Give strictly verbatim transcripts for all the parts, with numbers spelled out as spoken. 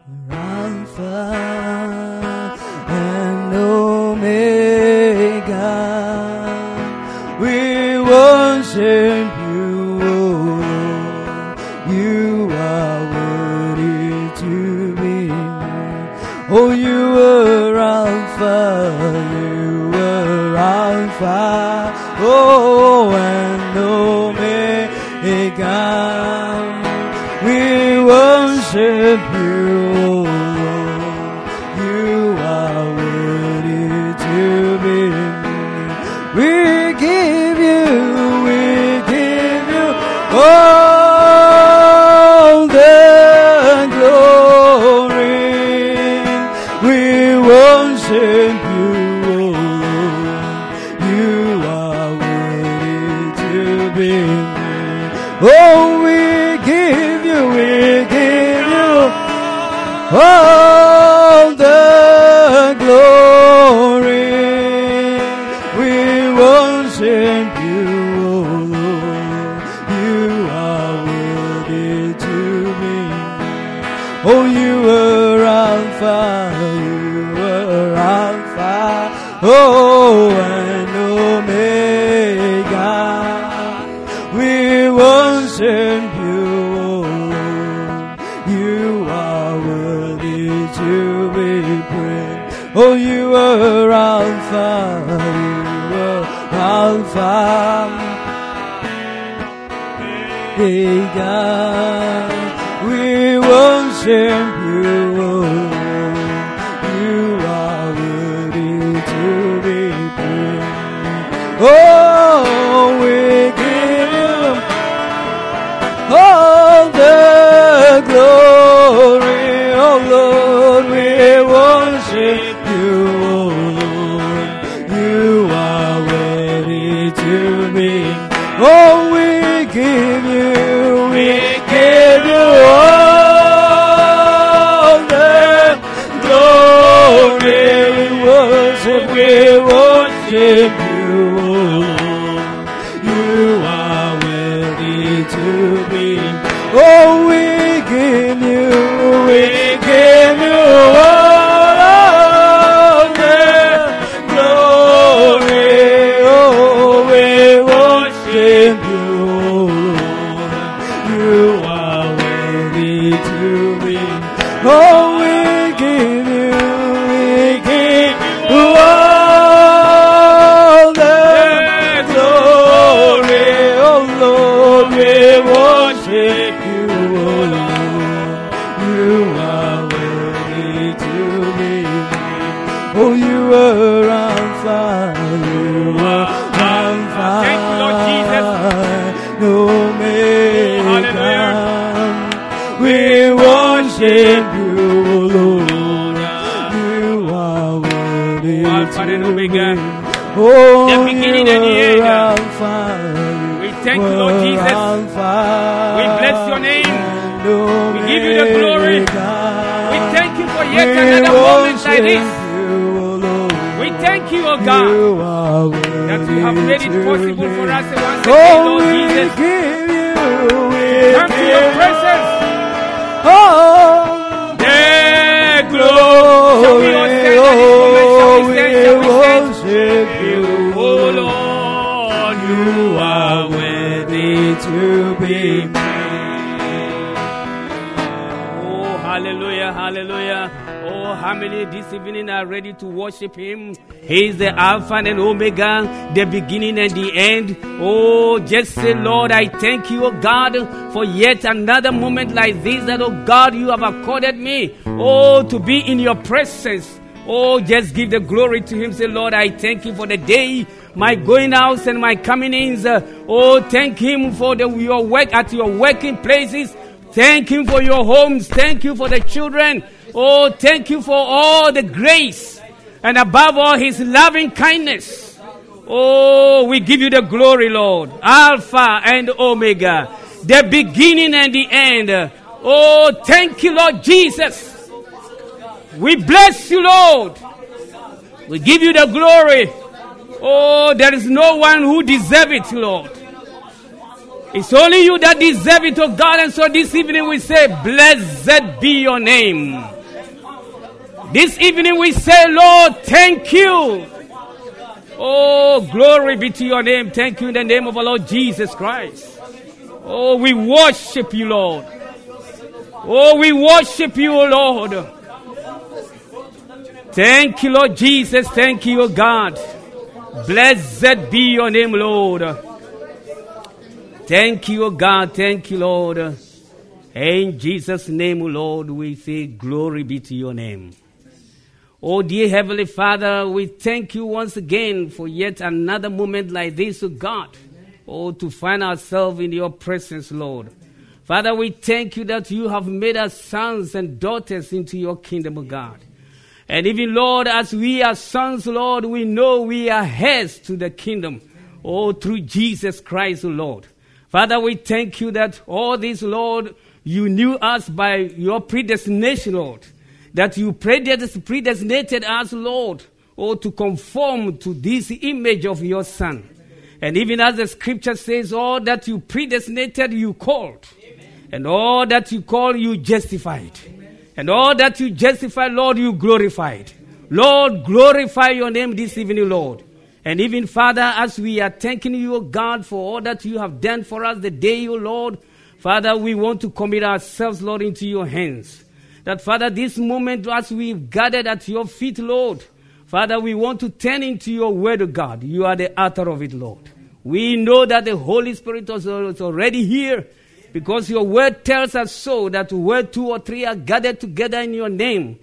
Alpha and Omega. We worship you, O Lord. You are worthy to be named. Oh, you were Alpha, you were Alpha, oh, and Omega. We worship you, O Lord. You are worthy to be named. We give you, we give you all the glory. We worship you, O Lord. You are worthy to be named. Oh, we give you, we give you all the glory. We worship you, O Lord. You are worthy to be named. Oh, you were Alpha, you were Alpha, oh, and Omega. We worship you, O Lord. You are worthy to be praised. Oh, you were Alpha, you were Alpha, Omega. We worship you, O Lord. You are worthy to be praised. Oh, we give you all the glory. Oh Lord, we worship you, oh Lord. You are worthy to be. Oh, we give you, we give you all the glory. We worship, we worship you, oh Lord. You are worthy to be. Oh, we give you, we give you all the glory. Oh, we worship you, Lord. You are worthy to be. Oh, we give you, we give you all the glory. Oh, Lord, we worship you, oh Lord. You are worthy to be named. Oh, you are Alpha, you are Alpha. Thank you, Lord Jesus. Omega. Hallelujah. We worship you, oh Lord. You are worthy Alpha and to be Omega. named. Oh, The beginning you and the are end. Alpha. We thank you, Lord Jesus. We bless your name. We give you the glory. We thank you for yet another moment like this. We thank you, oh God, that you have made it possible for us once again, Lord Jesus. Come to your presence. Oh, the glory. Shall we all stand at this moment? Shall we stand? Shall we worship you, oh Lord, you are worthy to be praised. Oh, hallelujah, hallelujah. Oh, how many this evening are ready to worship him? He is the Alpha and Omega, the beginning and the end. Oh, just say, Lord, I thank you, oh God, for yet another moment like this that, oh God, you have accorded me. Oh, to be in your presence. Oh, just give the glory to him. Say, Lord, I thank you for the day, my going out and my coming in. Oh, thank him for the, your work at your working places. Thank him for your homes. Thank you for the children. Oh, thank you for all the grace. And above all, his loving kindness. Oh, we give you the glory, Lord. Alpha and Omega. The beginning and the end. Oh, thank you, Lord Jesus. We bless you, Lord. We give you the glory. Oh, there is no one who deserves it, Lord. It's only you that deserve it, oh God. And so this evening we say, blessed be your name. This evening we say, Lord, thank you. Oh, glory be to your name. Thank you in the name of our Lord Jesus Christ. Oh, we worship you, Lord. Oh, we worship you, Lord. Thank you, Lord Jesus. Thank you, God. Blessed be your name, Lord. Thank you, God. Thank you, Lord. In Jesus' name, Lord, we say glory be to your name. Oh, dear Heavenly Father, we thank you once again for yet another moment like this, oh God. Oh, to find ourselves in your presence, Lord. Father, we thank you that you have made us sons and daughters into your kingdom, oh God. And even, Lord, as we are sons, Lord, we know we are heirs to the kingdom. Oh, through Jesus Christ, oh Lord. Father, we thank you that all this, Lord, you knew us by your predestination, Lord. That you predestinated us, Lord, oh, to conform to this image of your Son. And even as the scripture says, all that you predestinated, you called. Amen. And all that you called, you justified. Amen. And all that you justified, Lord, you glorified. Lord, glorify your name this evening, Lord. And even, Father, as we are thanking you, O God, for all that you have done for us the day, O Lord, Father, we want to commit ourselves, Lord, into your hands. That, Father, this moment as we've gathered at your feet, Lord, Father, we want to turn into your word, O God. You are the author of it, Lord. We know that the Holy Spirit is already here because your word tells us so, that where two or three are gathered together in your name,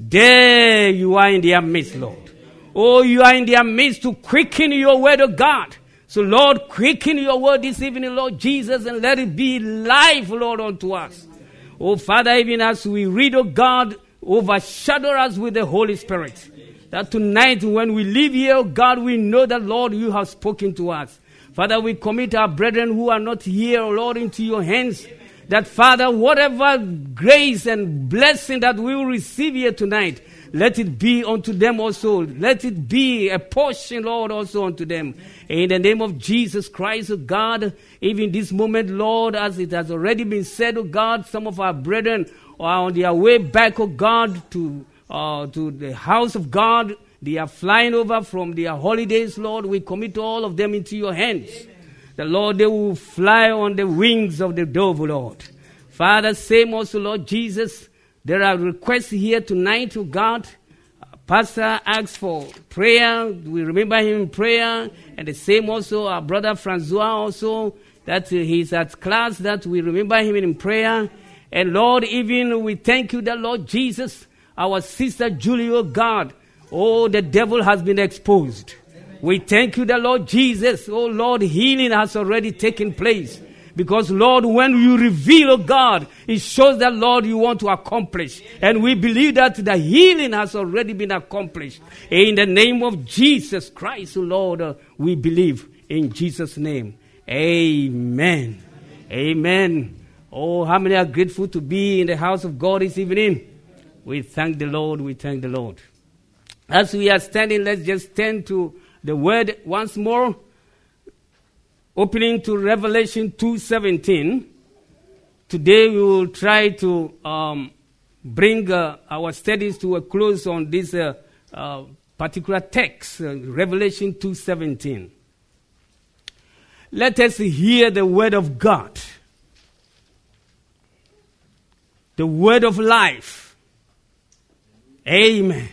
there you are in their midst, Lord. Oh, you are in their midst to quicken your word, O God. So, Lord, quicken your word this evening, Lord Jesus, and let it be life, Lord, unto us. Oh, Father, even as we read, oh God, overshadow us with the Holy Spirit. That tonight when we leave here, oh God, we know that, Lord, you have spoken to us. Father, we commit our brethren who are not here, oh Lord, into your hands. That, Father, whatever grace and blessing that we will receive here tonight, let it be unto them also. Let it be a portion, Lord, also unto them. In the name of Jesus Christ, oh God, even this moment, Lord, as it has already been said, oh God, some of our brethren are on their way back, oh God, to uh, to the house of God. They are flying over from their holidays, Lord. We commit all of them into your hands. Amen. The Lord, they will fly on the wings of the dove, Lord. Father, same also, Lord Jesus. There are requests here tonight, oh God. Uh, Pastor asks for prayer. We remember him in prayer. And the same also, our brother Francois also, that uh, he's at class, that we remember him in prayer. And Lord, even we thank you that, Lord Jesus, our sister Julie, oh God, oh, the devil has been exposed. Amen. We thank you that, Lord Jesus, oh Lord, healing has already taken place. Because, Lord, when you reveal, oh God, it shows that, Lord, you want to accomplish. And we believe that the healing has already been accomplished. In the name of Jesus Christ, oh Lord, uh, we believe in Jesus' name. Amen. Amen. Amen. Oh, how many are grateful to be in the house of God this evening? We thank the Lord. We thank the Lord. As we are standing, let's just turn to the word once more. Opening to Revelation two seventeen. Today we will try to um, bring uh, our studies to a close on this uh, uh, particular text, uh, Revelation two seventeen. Let us hear the word of God, the word of life. Amen.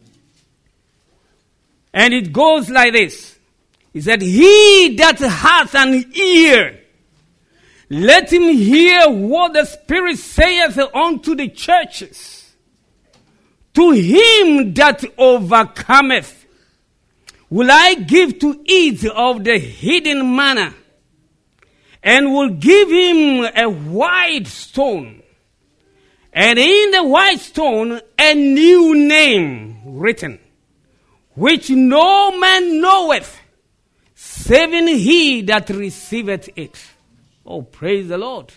And it goes like this. He said, he that hath an ear, let him hear what the Spirit saith unto the churches. To him that overcometh, will I give to eat of the hidden manna, and will give him a white stone, and in the white stone a new name written, which no man knoweth, saving he that receiveth it. Oh, praise the Lord.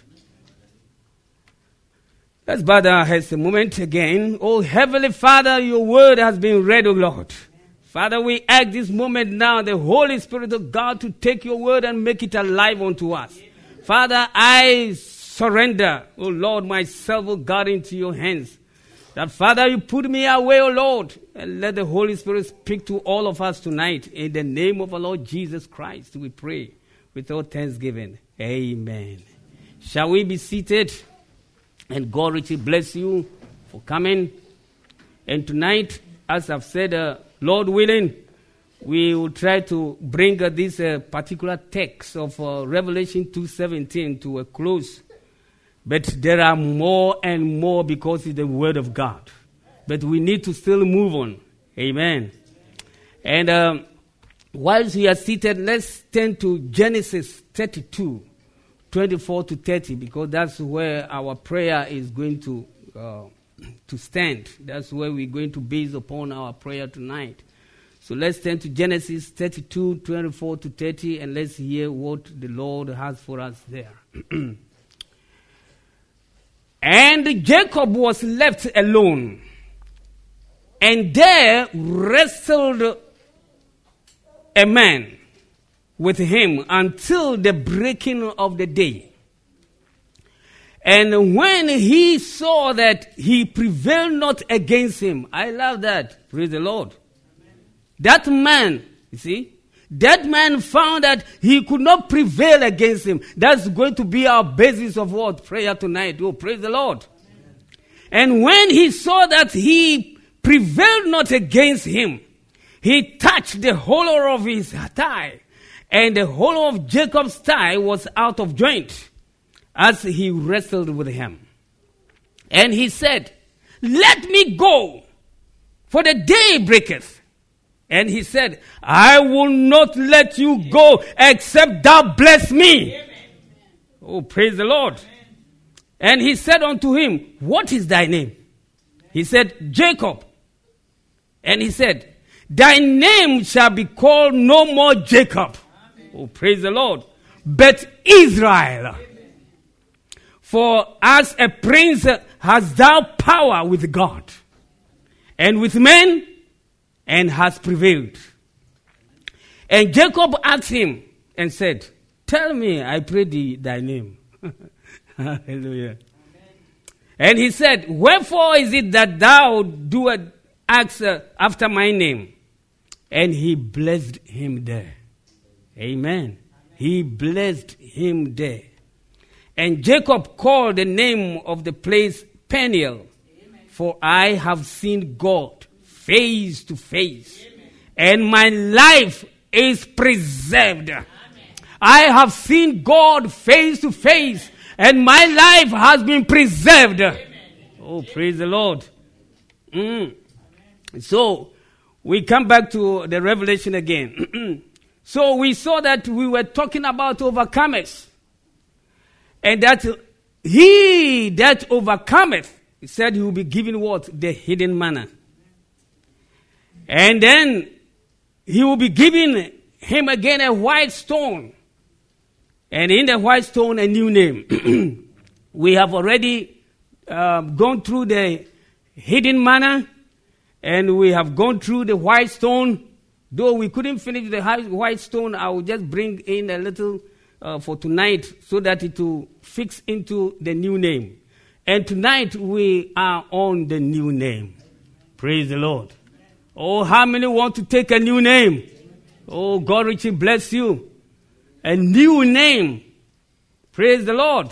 Let's bow our heads a moment again. Oh, Heavenly Father, your word has been read, O Lord. Father, we ask this moment now, the Holy Spirit of God, to take your word and make it alive unto us. Father, I surrender, oh Lord, myself, oh God, into your hands. That, Father, you put me away, oh Lord, and let the Holy Spirit speak to all of us tonight. In the name of our Lord Jesus Christ, we pray with all thanksgiving. Amen. Shall we be seated? And God richly bless you for coming. And tonight, as I've said, uh, Lord willing, we will try to bring uh, this uh, particular text of uh, Revelation two seventeen to a close. But there are more and more because it's the Word of God. But we need to still move on. Amen. And um, whilst we are seated, let's turn to Genesis thirty-two, twenty-four to thirty, because that's where our prayer is going to uh, to stand. That's where we're going to base upon our prayer tonight. So let's turn to Genesis thirty-two, twenty-four to thirty, and let's hear what the Lord has for us there. And Jacob was left alone, and there wrestled a man with him until the breaking of the day. And when he saw that he prevailed not against him, I love that, praise the Lord. That man, you see, that man found that he could not prevail against him. That's going to be our basis of what? Prayer tonight. Oh, praise the Lord. Amen. And when he saw that he prevailed not against him, he touched the hollow of his thigh, and the hollow of Jacob's thigh was out of joint as he wrestled with him. And he said, "Let me go, for the day breaketh." And he said, "I will not let you go except thou bless me." Amen. Oh, praise the Lord. Amen. And he said unto him, "What is thy name?" He said, "Jacob." And he said, "Thy name shall be called no more Jacob." Amen. Oh, praise the Lord. "But Israel. Amen. For as a prince hast thou power with God and with men, and has prevailed." And Jacob asked him and said, "Tell me, I pray thee, thy name." Hallelujah. Amen. And he said, "Wherefore is it that thou doest ask uh, after my name?" And he blessed him there. Amen. Amen. He blessed him there. And Jacob called the name of the place Peniel, Amen. For I have seen God face to face, Amen. And my life is preserved. Amen. I have seen God face to face, and my life has been preserved. Amen. Oh, praise the Lord. Mm. So, we come back to the Revelation again. So, we saw that we were talking about overcomers, and that he that overcometh, he said he will be given what? The hidden manna. And then he will be giving him again a white stone. And in the white stone, a new name. We have already uh, gone through the hidden manna, and we have gone through the white stone. Though we couldn't finish the white stone, I will just bring in a little uh, for tonight so that it will fix into the new name. And tonight we are on the new name. Praise the Lord. Oh, how many want to take a new name? Oh, God richly bless you. A new name. Praise the Lord.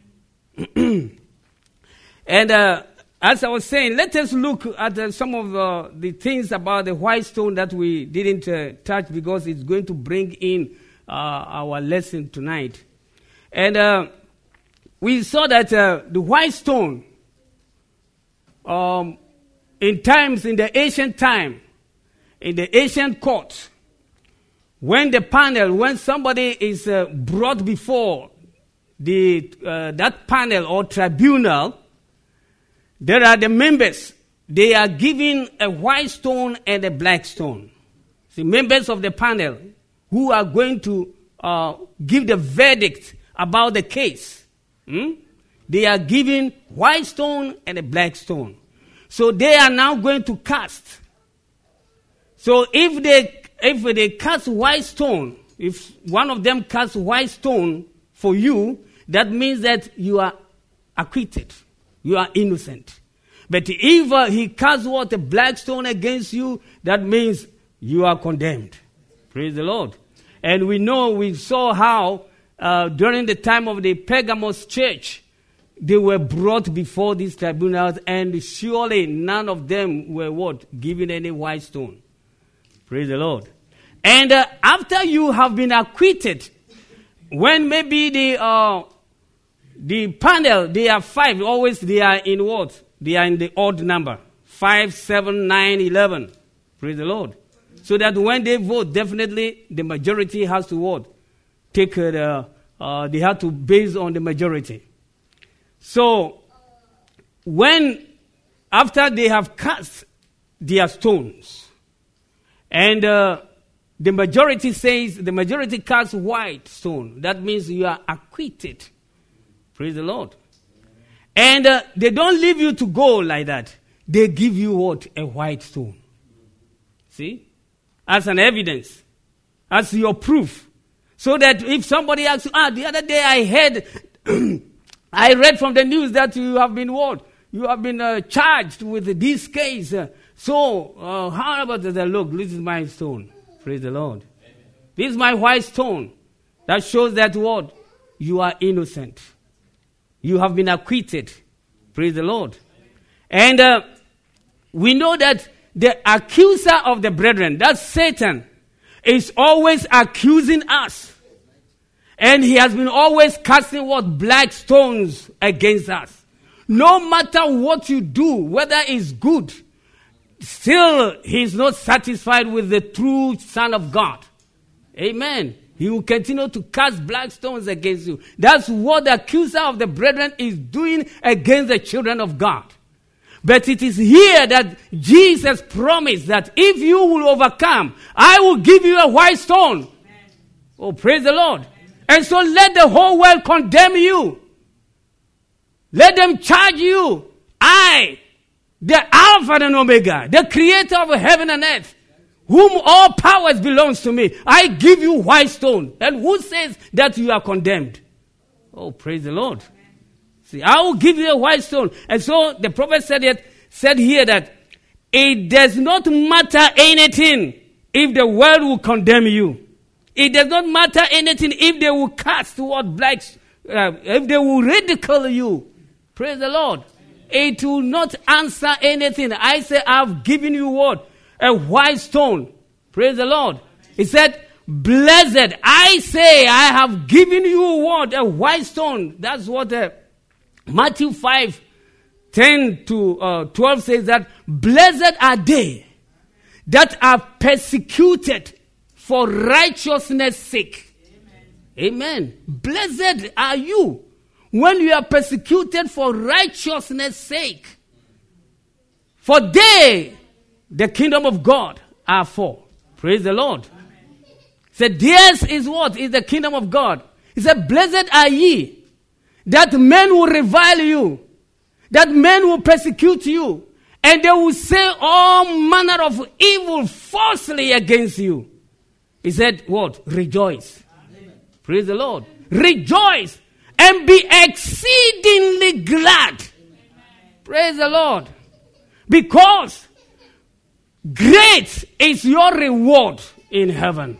And uh, as I was saying, let us look at uh, some of uh, the things about the white stone that we didn't uh, touch, because it's going to bring in uh, our lesson tonight. And uh, we saw that uh, the white stone, um, in times, in the ancient time, in the ancient court, when the panel, when somebody is uh, brought before the uh, that panel or tribunal, there are the members. They are given a white stone and a black stone. The members of the panel who are going to uh, give the verdict about the case. Hmm? They are given white stone and a black stone. So they are now going to cast. So if they if they cast white stone, if one of them casts white stone for you, that means that you are acquitted. You are innocent. But if uh, he casts what? A black stone against you, that means you are condemned. Praise the Lord. And we know, we saw how uh, during the time of the Pergamos church, they were brought before these tribunals, and surely none of them were what? Given any white stone. Praise the Lord. And uh, after you have been acquitted, when maybe the uh, the panel, they are five, always they are in what? They are in the odd number. Five, seven, nine, eleven. Praise the Lord. So that when they vote, definitely the majority has to what? Take uh, the, uh, they have to base on the majority. So, when, after they have cast their stones, and uh, the majority says, the majority casts white stone, that means you are acquitted. Praise the Lord. And uh, they don't leave you to go like that. They give you what? A white stone. See? As an evidence. As your proof. So that if somebody asks you, ah, the other day I heard... I read from the news that you have been what? You have been uh, charged with this case. Uh, so, uh, how about that? Look, this is my stone. Praise the Lord. Amen. This is my white stone. That shows that what? You are innocent. You have been acquitted. Praise the Lord. And uh, we know that the accuser of the brethren, that's Satan, is always accusing us. And he has been always casting what? Black stones against us. No matter what you do, whether it's good, still he's not satisfied with the true Son of God. Amen. He will continue to cast black stones against you. That's what the accuser of the brethren is doing against the children of God. But it is here that Jesus promised that if you will overcome, I will give you a white stone. Amen. Oh, praise the Lord. And so let the whole world condemn you. Let them charge you. I, the Alpha and Omega, the creator of heaven and earth, whom all powers belongs to me, I give you white stone. And who says that you are condemned? Oh, praise the Lord. See, I will give you a white stone. And so the prophet said it, said here that it does not matter anything if the world will condemn you. It does not matter anything if they will cast toward blacks, uh, if they will ridicule you. Praise the Lord. It will not answer anything. I say, I've given you what? A white stone. Praise the Lord. He said, blessed. I say, I have given you what? A white stone. That's what uh, Matthew five, ten to uh, twelve says, that blessed are they that are persecuted for righteousness' sake. Amen. Amen. Blessed are you when you are persecuted for righteousness' sake. For they, the kingdom of God, are for. Praise the Lord. He said, theirs is what? Is the kingdom of God. He said, blessed are ye, that men will revile you, that men will persecute you, and they will say all manner of evil falsely against you. He said, what? Rejoice. Amen. Praise the Lord. Rejoice and be exceedingly glad. Amen. Praise the Lord. Because great is your reward in heaven.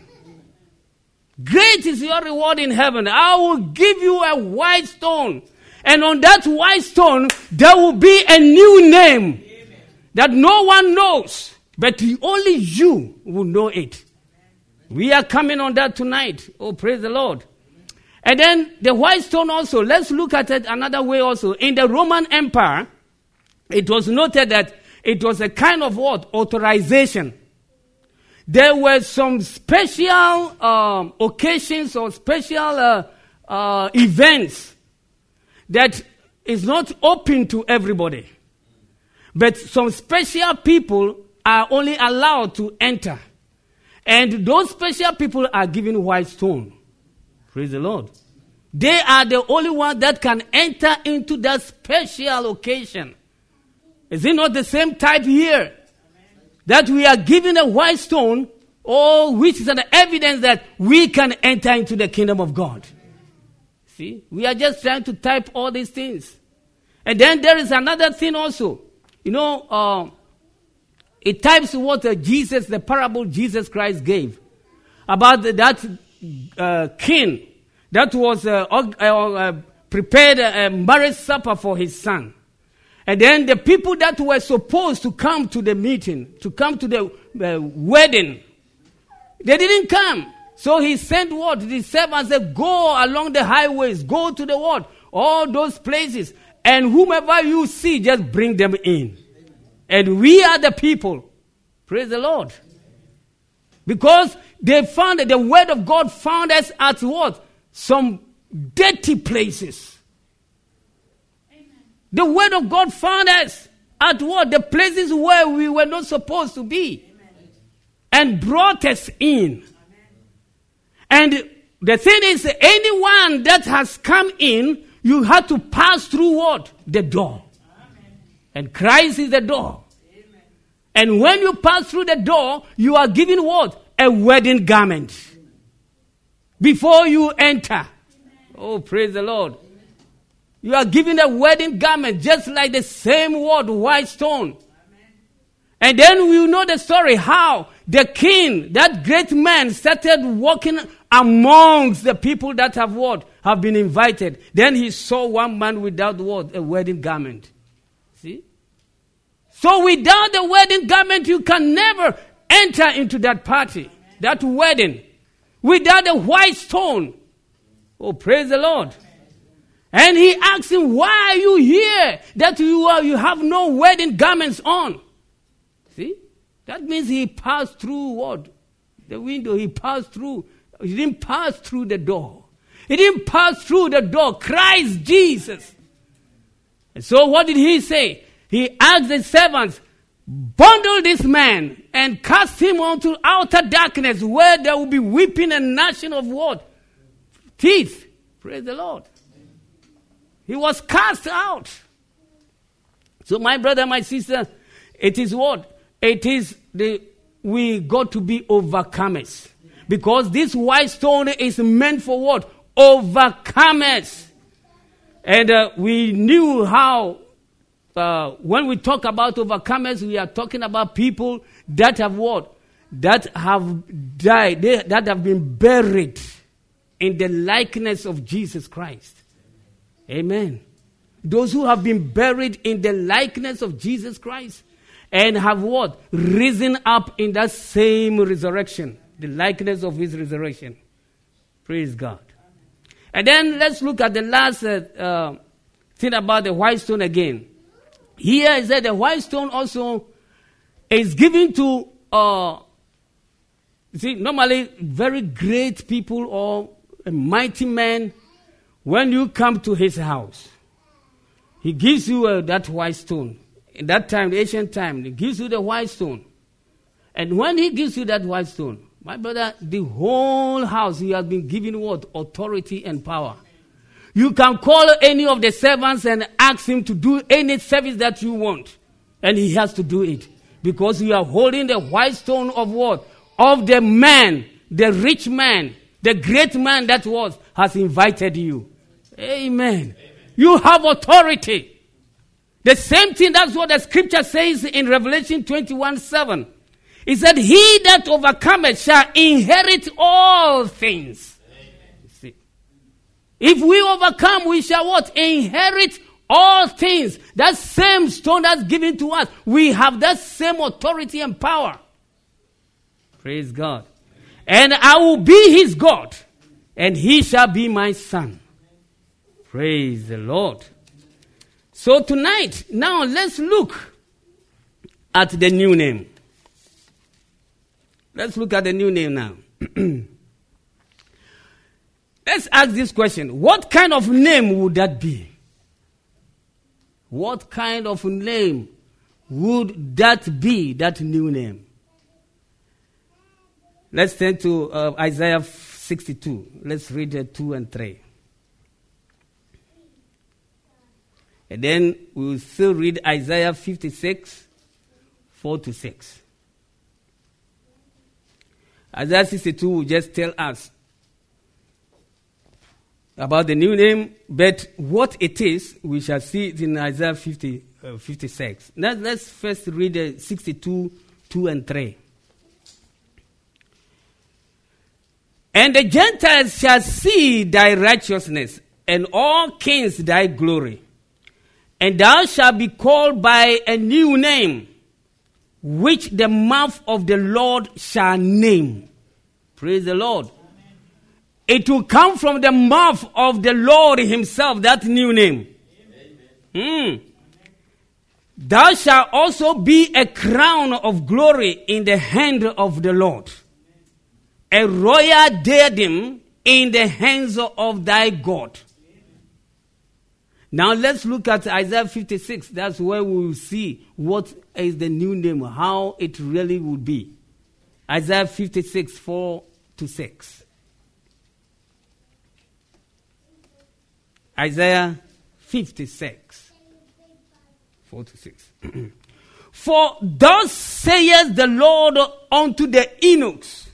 Great is your reward in heaven. I will give you a white stone. And on that white stone, there will be a new name. Amen. That no one knows. But only you will know it. We are coming on that tonight. Oh, praise the Lord. And then the white stone also, let's look at it another way also. In the Roman Empire, it was noted that it was a kind of what? Authorization. There were some special um, occasions or special uh, uh, events that is not open to everybody. But some special people are only allowed to enter. And those special people are given white stone. Praise the Lord. They are the only ones that can enter into that special occasion. Is it not the same type here? That we are given a white stone, or which is an evidence that we can enter into the kingdom of God. See, we are just trying to type all these things. And then there is another thing also. You know, uh, it types what uh, Jesus, the parable Jesus Christ gave about that uh, king that was uh, uh, uh, prepared a marriage supper for his son. And then the people that were supposed to come to the meeting, to come to the uh, wedding, they didn't come. So he sent what? The servants said, go along the highways, go to the what? All those places. And whomever you see, just bring them in. And we are the people. Praise the Lord. Because they found that the word of God found us at what? Some dirty places. Amen. The word of God found us at what? The places where we were not supposed to be. Amen. And brought us in. And the thing is, anyone that has come in, you have to pass through what? The door. Amen. And Christ is the door. Amen. And when you pass through the door, you are given what? A wedding garment. Amen. Before you enter. Amen. Oh, praise the Lord. Amen. You are given a wedding garment, just like the same word, white stone. Amen. And then we know the story, how the king, that great man, started walking amongst the people that have what? Have been invited. Then he saw one man without what? A wedding garment. See? So without the wedding garment, you can never enter into that party, Amen. That wedding. Without the white stone. Oh, praise the Lord. Amen. And he asked him, why are you here? That you are, you have no wedding garments on. See? That means he passed through what? The window. He passed through. He didn't pass through the door. He didn't pass through the door. Christ Jesus. And so what did he say? He asked the servants, bundle this man and cast him onto outer darkness where there will be weeping and gnashing of what? Teeth. Praise the Lord. He was cast out. So my brother, my sister, it is what? It is the, we got to be overcomers. Because this white stone is meant for what? Overcomers. And uh, we knew how, uh, when we talk about overcomers, we are talking about people that have what? That have died, they, that have been buried in the likeness of Jesus Christ. Amen. Those who have been buried in the likeness of Jesus Christ and have what? Risen up in that same resurrection. The likeness of his resurrection. Praise God. And then let's look at the last uh, uh, thing about the white stone again. Here is that the white stone also is given to, uh, you see, normally very great people or a mighty man, when you come to his house, he gives you uh, that white stone. In that time, the ancient time, he gives you the white stone. And when he gives you that white stone, my brother, the whole house, he has been given what? Authority and power. You can call any of the servants and ask him to do any service that you want. And he has to do it. Because you are holding the white stone of what? Of the man, the rich man, the great man that was, has invited you. Amen. Amen. You have authority. The same thing, that's what the scripture says in Revelation twenty-one seven. He said, he that overcometh shall inherit all things. See? If we overcome, we shall what? Inherit all things. That same stone that's given to us, we have that same authority and power. Praise God. And I will be his God, and he shall be my son. Praise the Lord. So tonight, now let's look at the new name. Let's look at the new name now. Let's ask this question. What kind of name would that be? What kind of name would that be, that new name? Let's turn to uh, Isaiah sixty-two. Let's read uh, two and three. And then we will still read Isaiah fifty-six, four to six. Isaiah sixty-two will just tell us about the new name, but what it is, we shall see it in Isaiah fifty, uh, fifty-six. Now, let's first read uh, sixty-two, two and three. And the Gentiles shall see thy righteousness, and all kings thy glory. And thou shalt be called by a new name, which the mouth of the Lord shall name. Praise the Lord. Amen. It will come from the mouth of the Lord himself, that new name. Mm. Thou shalt also be a crown of glory in the hand of the Lord, a royal diadem in the hands of thy God. Now let's look at Isaiah fifty-six. That's where we will see what is the new name, how it really will be. Isaiah fifty-six, four to six. Isaiah fifty-six, four to six. For thus saith the Lord unto the eunuchs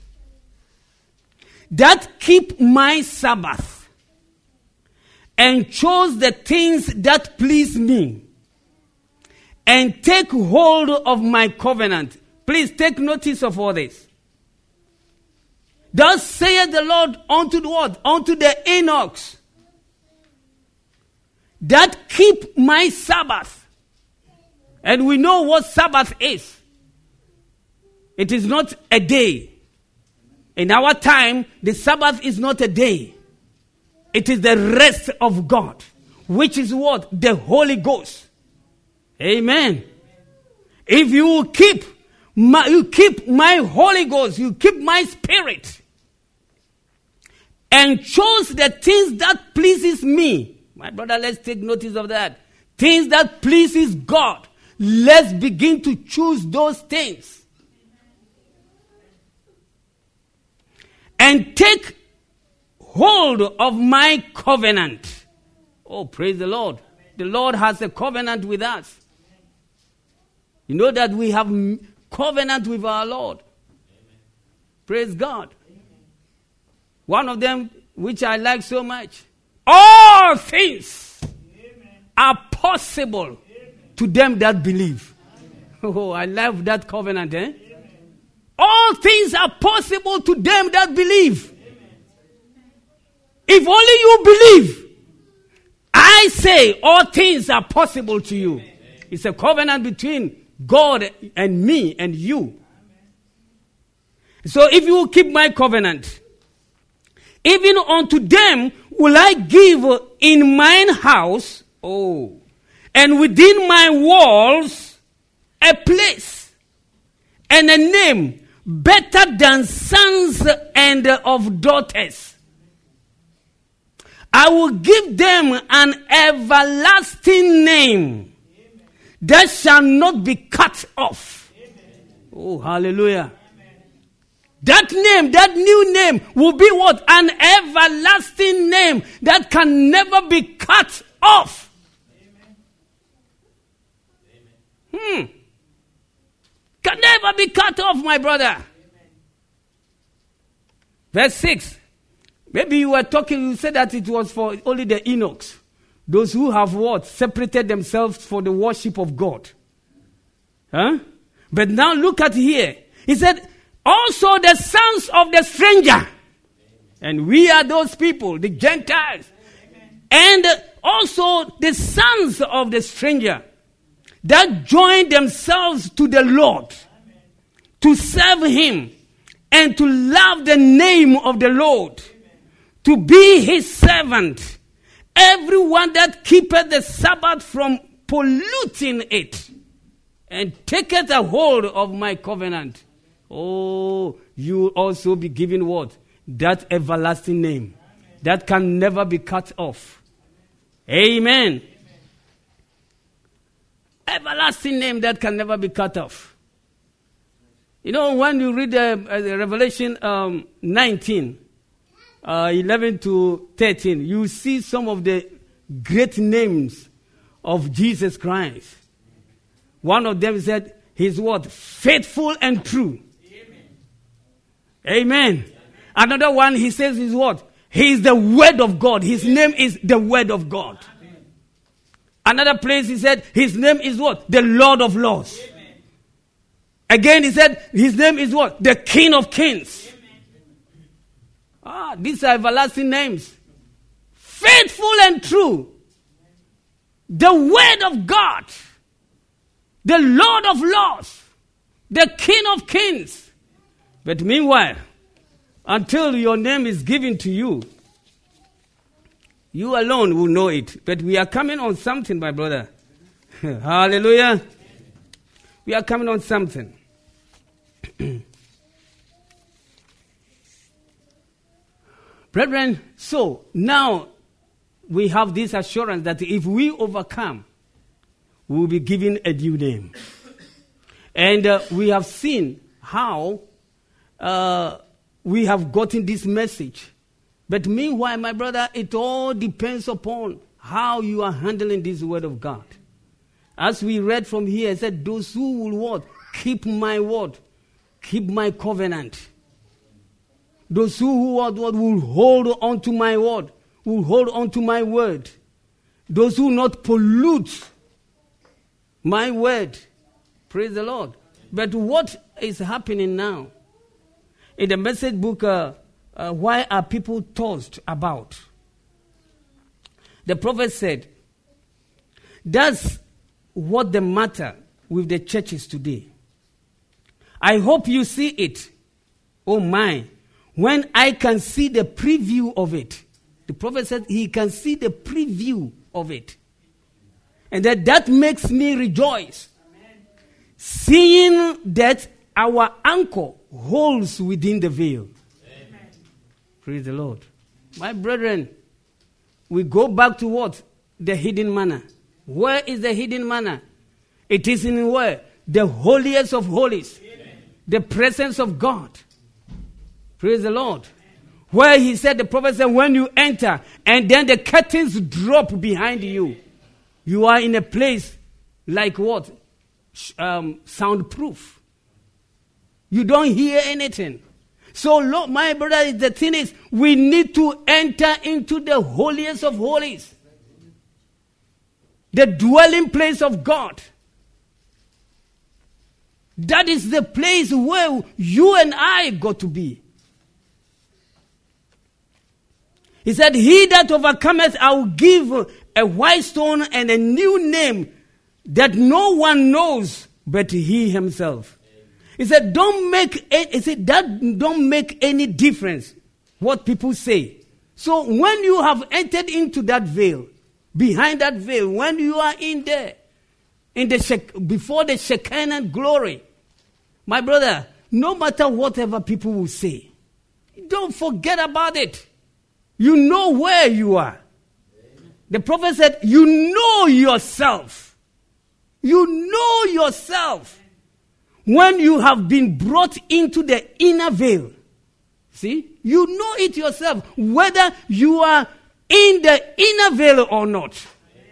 that keep my Sabbath, and chose the things that please me, and take hold of my covenant. Please take notice of all this. Thus saith the Lord unto the what? Unto the eunuchs that keep my Sabbath. And we know what Sabbath is. It is not a day. In our time, the Sabbath is not a day. It is the rest of God, which is what? The Holy Ghost. Amen. If you keep my, you keep my Holy Ghost, you keep my Spirit, and chose the things that pleases me. My brother, let's take notice of that. Things that pleases God. Let's begin to choose those things. And take hold of my covenant. Oh, praise the Lord. The Lord has a covenant with us. You know that we have covenant with our Lord. Praise God. One of them, which I like so much. All things are possible to them that believe. Oh, I love that covenant, eh? All things are possible to them that believe. If only you believe, I say all things are possible to you. It's a covenant between God and me and you. So if you will keep my covenant, even unto them will I give in mine house, oh, and within my walls a place and a name better than sons and of daughters. I will give them an everlasting name that shall not be cut off. Oh, hallelujah. That name, that new name will be what? An everlasting name that can never be cut off. Hmm. Can never be cut off, my brother. Verse six. Maybe you were talking, you said that it was for only the eunuchs. Those who have what? Separated themselves for the worship of God. Huh? But now look at here. He said, also the sons of the stranger. And we are those people, the Gentiles. And also the sons of the stranger that join themselves to the Lord to serve him and to love the name of the Lord, to be his servant. Everyone that keepeth the Sabbath from polluting it and taketh a hold of my covenant. Oh, you will also be given what? That everlasting name. Amen. That can never be cut off. Amen. Amen. Everlasting name that can never be cut off. You know, when you read uh, uh, Revelation um, nineteen, uh, eleven to thirteen, you see some of the great names of Jesus Christ. One of them said, he's what? Faithful and true. Amen. Amen. Another one, he says, is what? He is the Word of God. His name is the Word of God. Another place he said, his name is what? The Lord of Lords. Amen. Again he said, his name is what? The King of Kings. Amen. Ah, these are everlasting names. Faithful and true. The Word of God. The Lord of Lords. The King of Kings. But meanwhile, until your name is given to you, you alone will know it. But we are coming on something, my brother. Hallelujah. We are coming on something. Brethren, so now we have this assurance that if we overcome, we will be given a new name. And uh, we have seen how uh, we have gotten this message. But meanwhile, my brother, it all depends upon how you are handling this word of God. As we read from here, it said, those who will what? Keep my word. Keep my covenant. Those who what, what, will hold on to my word. Will hold on to my word. Those who not pollute my word. Praise the Lord. But what is happening now? In the message book, uh, uh, why are people tossed about? The prophet said, that's what the matter with the churches today. I hope you see it. Oh my. When I can see the preview of it. The prophet said he can see the preview of it. And that that makes me rejoice. Amen. Seeing that our anchor holds within the veil. Amen. Praise the Lord. My brethren, we go back to what? The hidden manna. Where is the hidden manna? It is in where? The holiest of holies. Amen. The presence of God. Praise the Lord. Amen. Where he said, the prophet said, when you enter and then the curtains drop behind you, you are in a place like what? Um, soundproof. You don't hear anything. So, Lord, my brother, the thing is, we need to enter into the holiest of holies. The dwelling place of God. That is the place where you and I got to be. He said, he that overcometh, I will give a white stone and a new name that no one knows but he himself. Amen. He said, don't make any, he said, that don't make any difference what people say. So when you have entered into that veil, behind that veil, when you are in there, in the before the Shekinah glory, my brother, no matter whatever people will say, don't forget about it. You know where you are. Amen. The prophet said, you know yourself. You know yourself. When you have been brought into the inner veil. See? You know it yourself. Whether you are in the inner veil or not. Amen.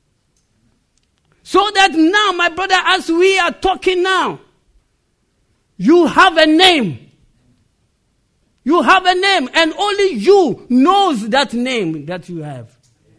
So that now, my brother, as we are talking now, you have a name. You have a name, and only you knows that name that you have.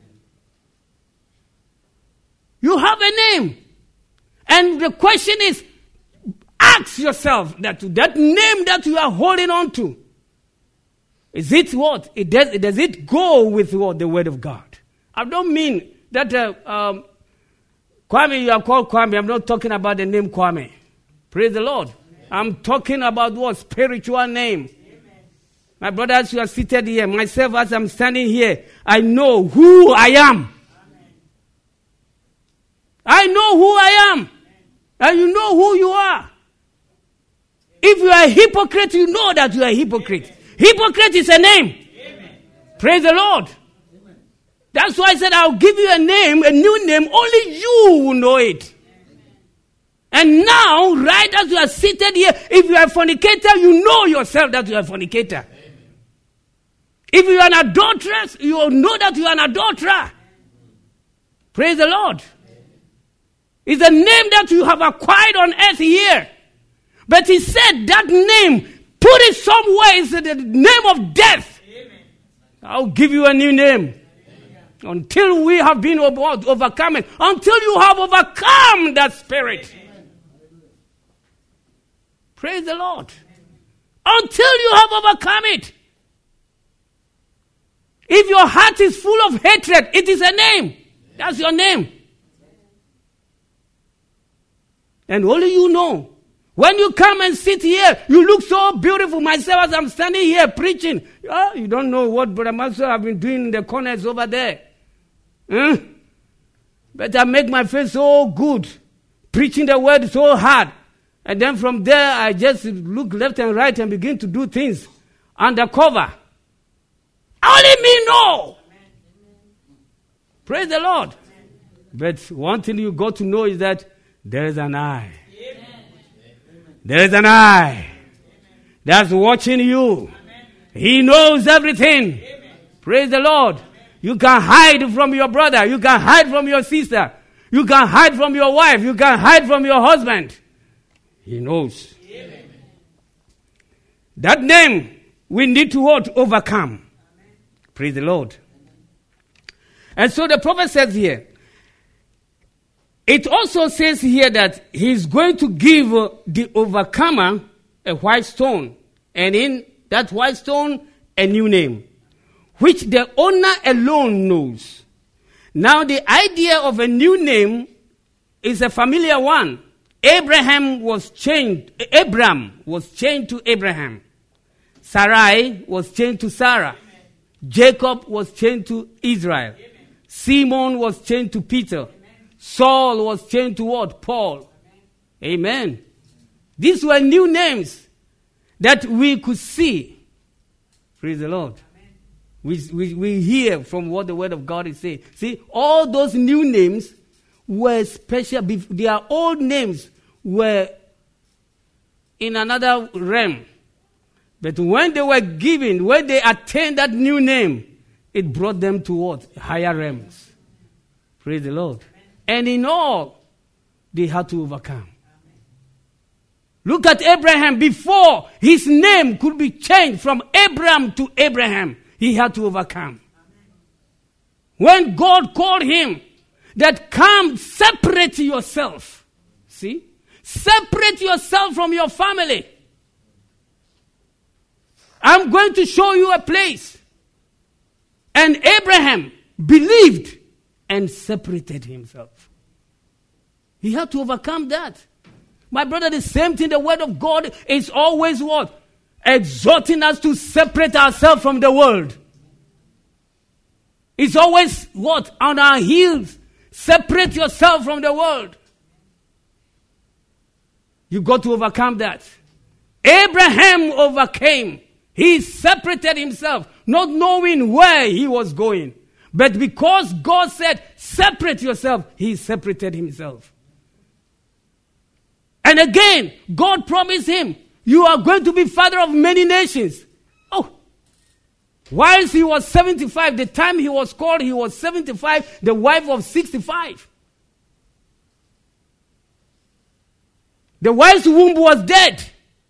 You have a name. And the question is, ask yourself that that name that you are holding on to, is it what? It does, does it go with what? The word of God? I don't mean that, uh, um, Kwame, you are called Kwame. I'm not talking about the name Kwame. Praise the Lord. Amen. I'm talking about what? Spiritual name. My brothers, you are seated here. Myself, as I'm standing here, I know who I am. Amen. I know who I am. Amen. And you know who you are. If you are a hypocrite, you know that you are a hypocrite. Amen. Hypocrite is a name. Amen. Praise the Lord. Amen. That's why I said I'll give you a name, a new name. Only you will know it. Amen. And now, right as you are seated here, if you are a fornicator, you know yourself that you are a fornicator. If you are an adulteress, you will know that you are an adulterer. Praise the Lord. It's a name that you have acquired on earth here. But he said that name, put it somewhere, is the name of death. Amen. I'll give you a new name. Until we have been over- overcome it. Until you have overcome that spirit. Praise the Lord. Until you have overcome it. If your heart is full of hatred, it is a name. That's your name. And only you know. When you come and sit here, you look so beautiful. Myself, as I'm standing here preaching, oh, you don't know what Brother Master have been doing in the corners over there. Huh? But I make my face so good, preaching the word so hard. And then from there, I just look left and right and begin to do things undercover. Only me know. Praise the Lord. But one thing you got to know is that there is an eye. There is an eye that's watching you. He knows everything. Praise the Lord. You can hide from your brother. You can hide from your sister. You can hide from your wife. You can hide from your husband. He knows. That name we need to what? Overcome. Praise the Lord. And so the prophet says here, it also says here that he's going to give the overcomer a white stone, and in that white stone, a new name, which the owner alone knows. Now, the idea of a new name is a familiar one. Abraham was changed, Abram was changed to Abraham. Sarai was changed to Sarah. Jacob was changed to Israel. Simon was changed to Peter. Saul was changed to what? Paul. Amen. Amen. These were new names that we could see. Praise the Lord. We, we, we hear from what the word of God is saying. See, all those new names were special. Their old names were in another realm. But when they were given, when they attained that new name, it brought them to what? Higher realms. Praise the Lord. And in all, they had to overcome. Look at Abraham. Before his name could be changed from Abram to Abraham, he had to overcome. When God called him, that come, separate yourself. See? Separate yourself from your family. I'm going to show you a place. And Abraham believed and separated himself. He had to overcome that. My brother, the same thing, the word of God is always what? Exhorting us to separate ourselves from the world. It's always what? On our heels. Separate yourself from the world. You got to overcome that. Abraham overcame. He separated himself, not knowing where he was going. But because God said, separate yourself, he separated himself. And again, God promised him, you are going to be father of many nations. Oh, whilst he was seventy-five, the time he was called, he was seventy-five, the wife of sixty-five. The wife's womb was dead.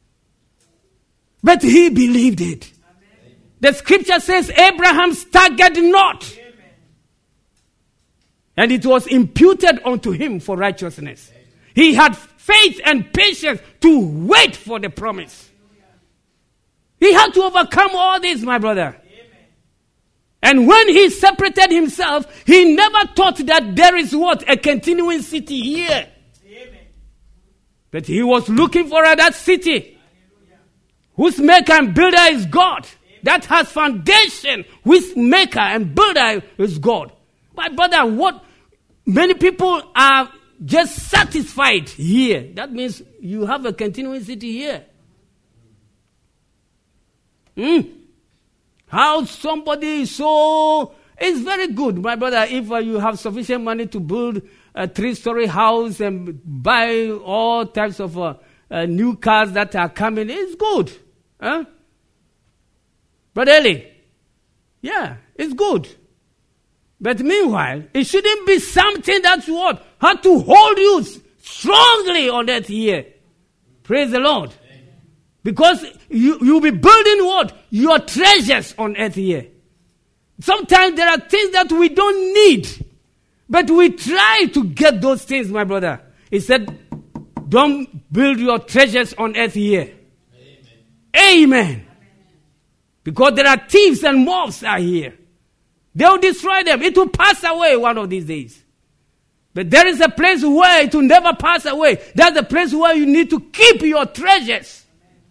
But he believed it. Amen. The scripture says Abraham staggered not. Amen. And it was imputed unto him for righteousness. Amen. He had faith and patience to wait for the promise. He had to overcome all this, my brother. Amen. And when he separated himself, he never thought that there is what? A continuing city here. Amen. But he was looking for that city whose maker and builder is God. That has foundation, whose maker and builder is God. My brother, what many people are just satisfied here. That means you have a continuing city here. Mm. How somebody is so... It's very good, my brother, if uh, you have sufficient money to build a three-story house and buy all types of uh, uh, new cars that are coming. It's good. Huh? Brother Eli, yeah, it's good. But meanwhile, it shouldn't be something that's what? Had to hold you strongly on that here. Praise the Lord. Amen. Because you, you'll be building what? Your treasures on earth here. Sometimes there are things that we don't need, but we try to get those things, my brother. He said, don't build your treasures on earth here. Amen. Amen. Because there are thieves and moths are here. They will destroy them. It will pass away one of these days. But there is a place where it will never pass away. That's the place where you need to keep your treasures.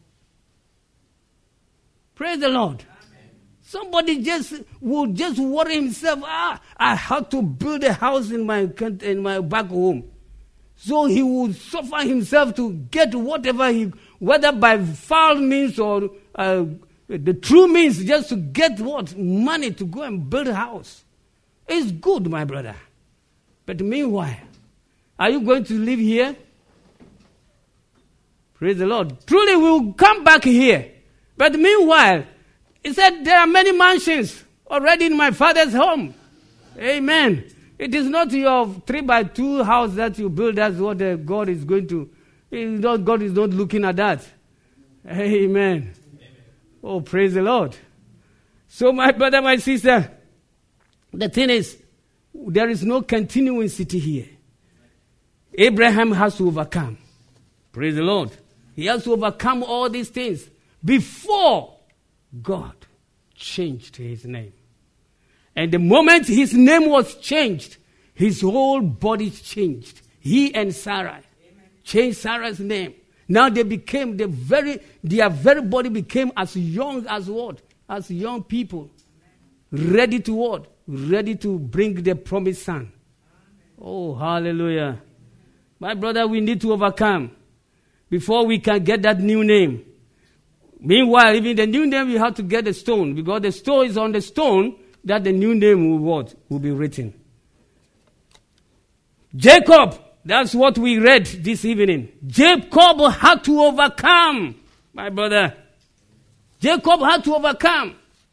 Praise the Lord. Somebody just will just worry himself. Ah, I have to build a house in my in my back home. So he will suffer himself to get whatever he, whether by foul means or uh, the true means, just to get what? Money to go and build a house. It's good, my brother. But meanwhile, are you going to live here? Praise the Lord. Truly, we will come back here. But meanwhile, he said, there are many mansions already in my Father's home. Amen. It is not your three by two house that you build. That's what uh, God is going to. Not, God is not looking at that. Amen. Amen. Oh, praise the Lord. So, my brother, my sister, the thing is, there is no continuing city here. Abraham has to overcome. Praise the Lord. He has to overcome all these things before God changed his name. And the moment his name was changed, his whole body changed. He and Sarah Amen. Changed Sarah's name. Now they became the very, their very body became as young as what? As young people. Amen. Ready to what? Ready to bring the promised son. Amen. Oh, hallelujah. My brother, we need to overcome before we can get that new name. Meanwhile, even the new name, you have to get the stone, because the stone is on the stone that the new name will what? Will be written. Jacob, that's what we read this evening. Jacob had to overcome, my brother. Jacob had to overcome.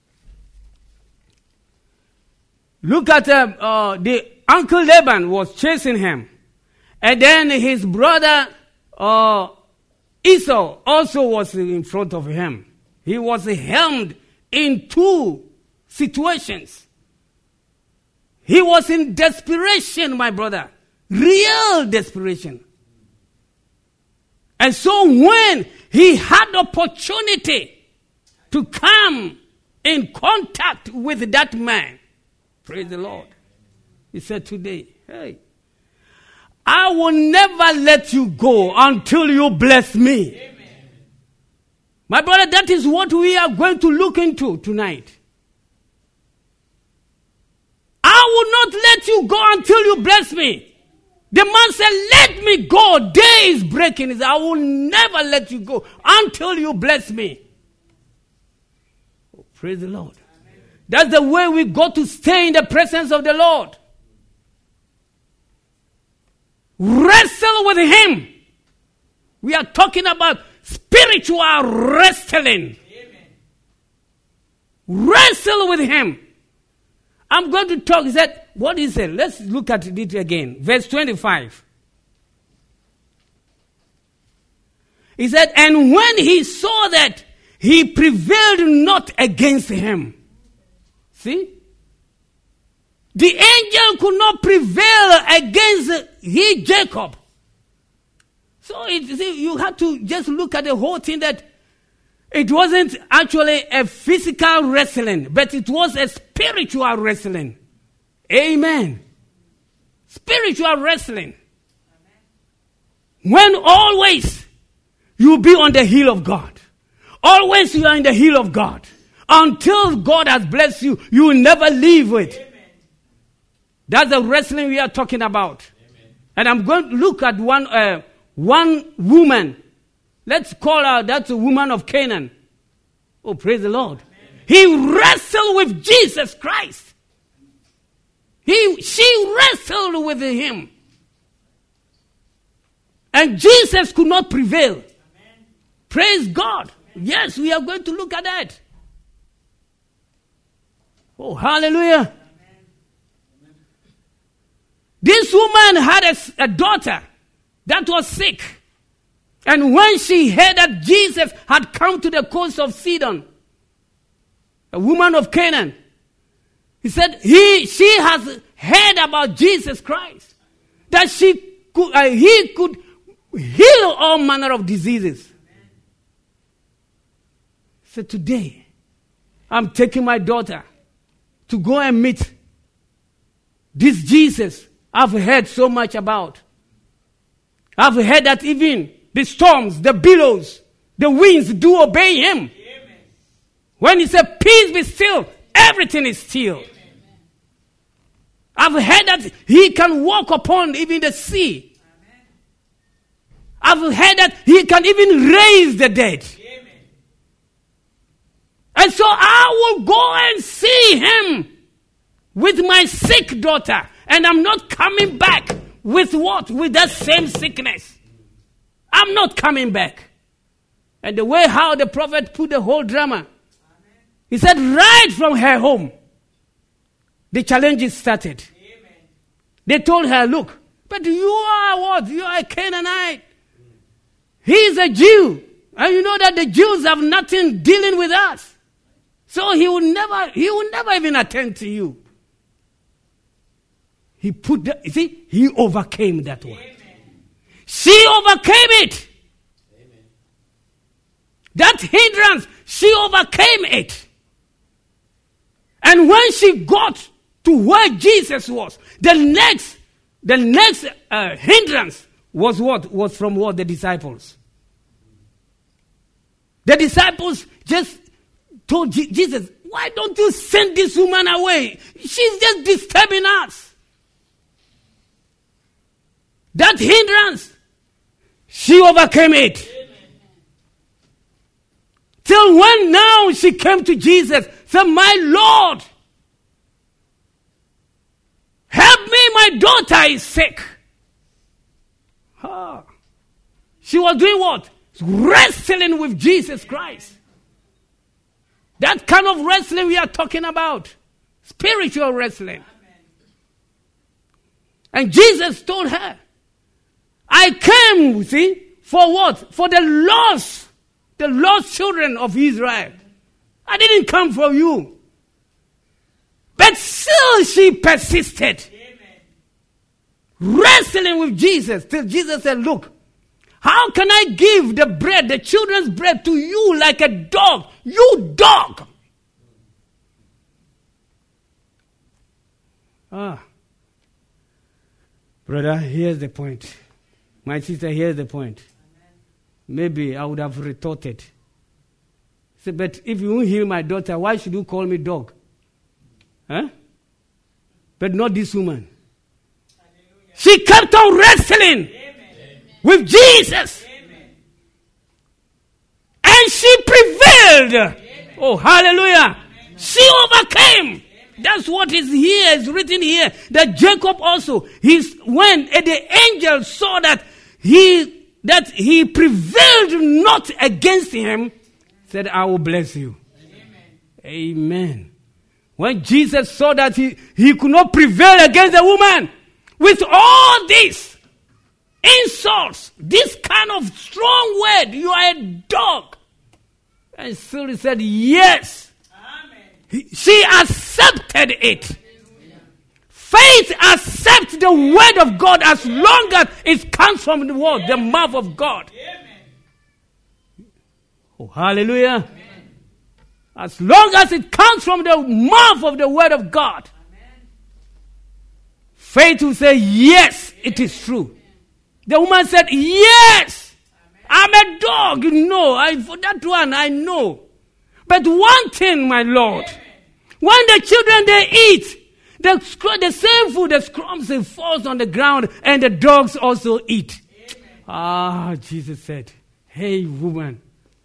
Look at uh, uh, the uncle Laban was chasing him. And then his brother uh, Esau also was in front of him. He was hemmed in two situations. He was in desperation, my brother. Real desperation. And so when he had opportunity to come in contact with that man, praise the Lord, he said today, hey, I will never let you go until you bless me. Amen. My brother, that is what we are going to look into tonight. I will not let you go until you bless me. The man said, let me go. Day is breaking. He said, I will never let you go until you bless me. Oh, praise the Lord. Amen. That's the way we got to stay in the presence of the Lord. Wrestle with him. We are talking about spiritual wrestling. Amen. Wrestle with him. I'm going to talk. He said, what is it? Let's look at it again. Verse twenty-five. He said, and when he saw that he prevailed not against him. See? The angel could not prevail against he, Jacob. So it, see, you have to just look at the whole thing, that it wasn't actually a physical wrestling, but it was a spiritual wrestling. Amen. Spiritual wrestling. When always you be on the heel of God. Always you are in the heel of God. Until God has blessed you, you will never leave it. Amen. That's the wrestling we are talking about. Amen. And I'm going to look at one uh, one woman. Let's call her, that's a woman of Canaan. Oh, praise the Lord. Amen. He wrestled with Jesus Christ. He, she wrestled with him. And Jesus could not prevail. Amen. Praise God. Amen. Yes, we are going to look at that. Oh, hallelujah. Amen. This woman had a, a daughter that was sick. And when she heard that Jesus had come to the coast of Sidon, a woman of Canaan, He said he, she has heard about Jesus Christ. That she could, uh, he could heal all manner of diseases. So today, I'm taking my daughter to go and meet this Jesus I've heard so much about. I've heard that even the storms, the billows, the winds do obey him. Amen. When he said, peace be still, everything is still. Amen. I've heard that he can walk upon even the sea. Amen. I've heard that he can even raise the dead. Amen. And so I will go and see him with my sick daughter. And I'm not coming back with what? With that same sickness. I'm not coming back. And the way how the prophet put the whole drama, he said right from her home, the challenges started. Amen. They told her, look, but you are what? You are a Canaanite. He is a Jew. And you know that the Jews have nothing dealing with us. So he will never, he will never even attend to you. He put the, you see, he overcame that one. Amen. She overcame it. Amen. That hindrance, she overcame it. And when she got to where Jesus was, the next, the next uh, hindrance was what? Was from what? The disciples. The disciples just told G- Jesus, why don't you send this woman away? She's just disturbing us. That hindrance, she overcame it. Amen. Till when now she came to Jesus, said, my Lord, help me, my daughter is sick. Ah. She was doing what? Wrestling with Jesus Christ. That kind of wrestling we are talking about. Spiritual wrestling. Amen. And Jesus told her, I came, see, for what? For the lost, the lost children of Israel. I didn't come for you. But still she persisted. Amen. Wrestling with Jesus till Jesus said, look, how can I give the bread, the children's bread to you like a dog? You dog. Ah. Brother, here's the point. My sister, here's the point. Amen. Maybe I would have retorted. Say, but if you won't heal my daughter, why should you call me dog? Huh? But not this woman. Hallelujah. She kept on wrestling. Amen. With Jesus. Amen. And she prevailed. Amen. Oh, hallelujah. Amen. She overcame. That's what is here, is written here. That Jacob also, he's, when the angel saw that he, that he prevailed not against him, said, I will bless you. Amen. Amen. When Jesus saw that he, he could not prevail against the woman, with all this insults, this kind of strong word, you are a dog. And still he said, yes. Amen. She accepted it. Faith accepts the word of God as long as it comes from the word, the mouth of God. Amen. Oh, hallelujah. Amen. As long as it comes from the mouth of the word of God. Amen. Faith will say, yes, Amen. It is true. Amen. The woman said, yes, Amen. I'm a dog. No, I, for that one I know. But one thing, my Lord, Amen. When the children, they eat, The, the same food, the crumbs, it falls on the ground, and the dogs also eat. Amen. Ah, Jesus said, hey, woman,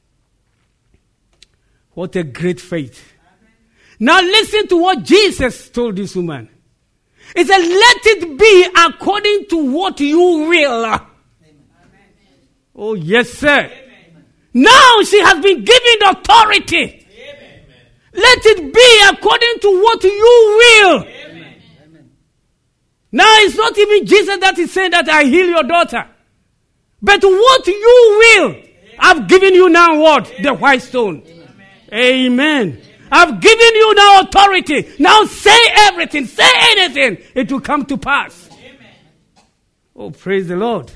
what a great faith. Amen. Now listen to what Jesus told this woman. He said, let it be according to what you will. Amen. Oh, yes, sir. Amen. Now she has been given authority. Amen. Let it be according to what you will. Amen. Now it's not even Jesus that is saying that I heal your daughter. But what you will, I've given you now what? The white stone. Amen. Amen. I've given you now authority. Now say everything. Say anything. It will come to pass. Amen. Oh, praise the Lord.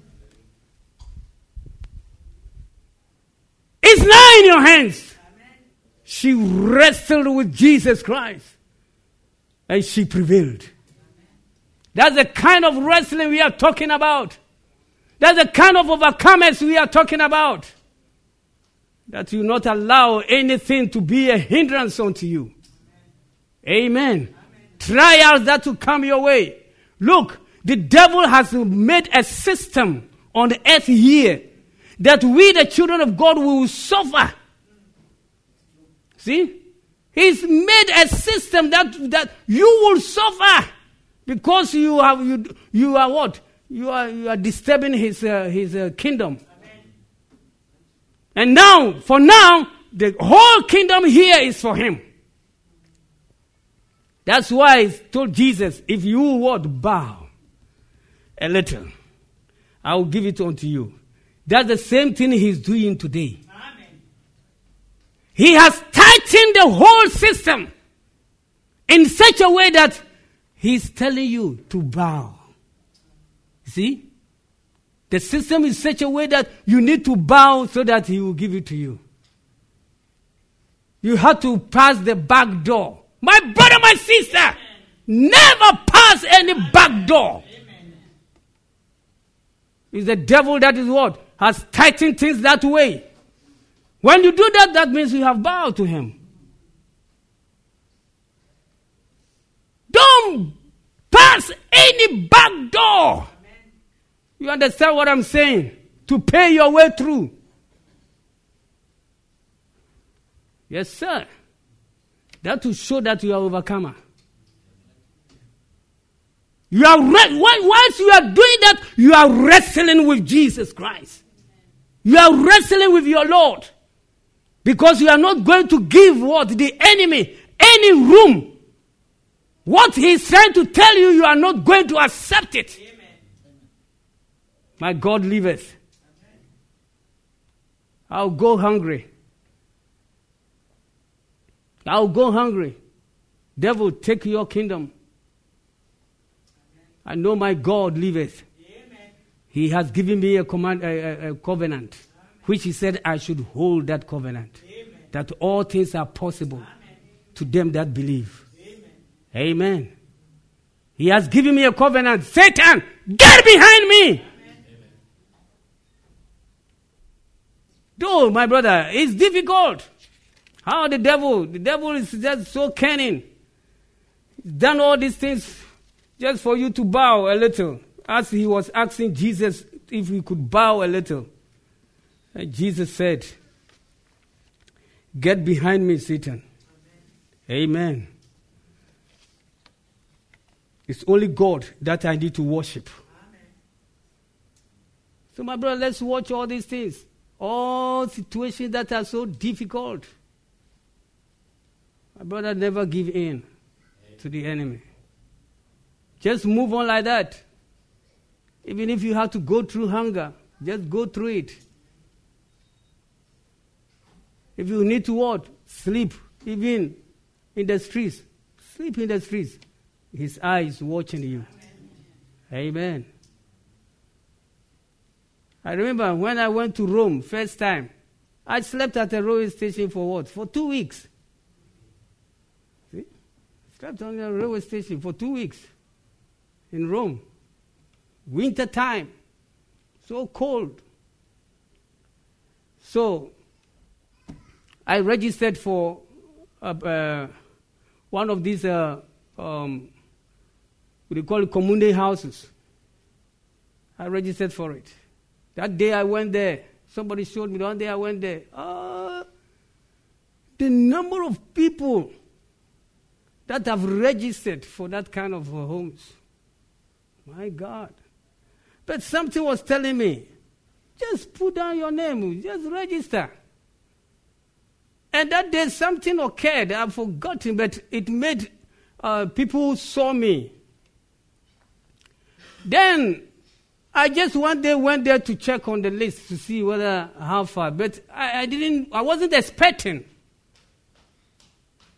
It's now in your hands. Amen. She wrestled with Jesus Christ. And she prevailed. That's the kind of wrestling we are talking about. That's the kind of overcomers we are talking about. That you not allow anything to be a hindrance unto you. Amen. Amen. Trials that will come your way. Look, the devil has made a system on the earth here that we, the children of God, will suffer. See? He's made a system that, that you will suffer because you have you you are what you are you are disturbing his uh, his uh, kingdom. Amen. And now, for now, the whole kingdom here is for him. That's why he told Jesus, "If you would bow a little, I will give it unto you." That's the same thing he's doing today. He has tightened the whole system in such a way that he's telling you to bow. See? The system is such a way that you need to bow so that he will give it to you. You have to pass the back door. My brother, my sister, never pass any back door. It's the devil that is what? Has tightened things that way. When you do that, that means you have bowed to him. Don't pass any back door. You understand what I'm saying? To pay your way through. Yes, sir. That will show that you are overcomer. You are re- once you are doing that, you are wrestling with Jesus Christ. You are wrestling with your Lord. Because you are not going to give what? The enemy any room. What he's trying to tell you, you are not going to accept it. Amen. My God liveth. Amen. I'll go hungry. I'll go hungry. Devil, take your kingdom. Amen. I know my God liveth. Amen. He has given me a command, a, a, a covenant. Which he said I should hold that covenant. Amen. That all things are possible. Amen. To them that believe. Amen. Amen. He has given me a covenant. Satan, get behind me. Amen. Though, my brother, it's difficult. How the devil, the devil is just so cunning. He's done all these things just for you to bow a little. As he was asking Jesus if he could bow a little. And Jesus said, get behind me, Satan. Amen. Amen. It's only God that I need to worship. Amen. So my brother, let's watch all these things. All situations that are so difficult. My brother, never give in Amen. To the enemy. Just move on like that. Even if you have to go through hunger, just go through it. If you need to what? Sleep, even in the streets. Sleep in the streets. His eyes watching you. Amen. Amen. I remember when I went to Rome first time, I slept at a railway station for what? For two weeks. See? Slept on a railway station for two weeks in Rome. Winter time. So cold. So, I registered for uh, uh, one of these, uh, um, what do you call it, community houses. I registered for it. That day I went there. Somebody showed me. One day I went there. Uh, the number of people that have registered for that kind of uh, homes. My God. But something was telling me, just put down your name. Just register. And that day something occurred. I've forgotten, but it made uh, people saw me. Then I just one day went there to check on the list to see whether how far. But I, I didn't. I wasn't expecting.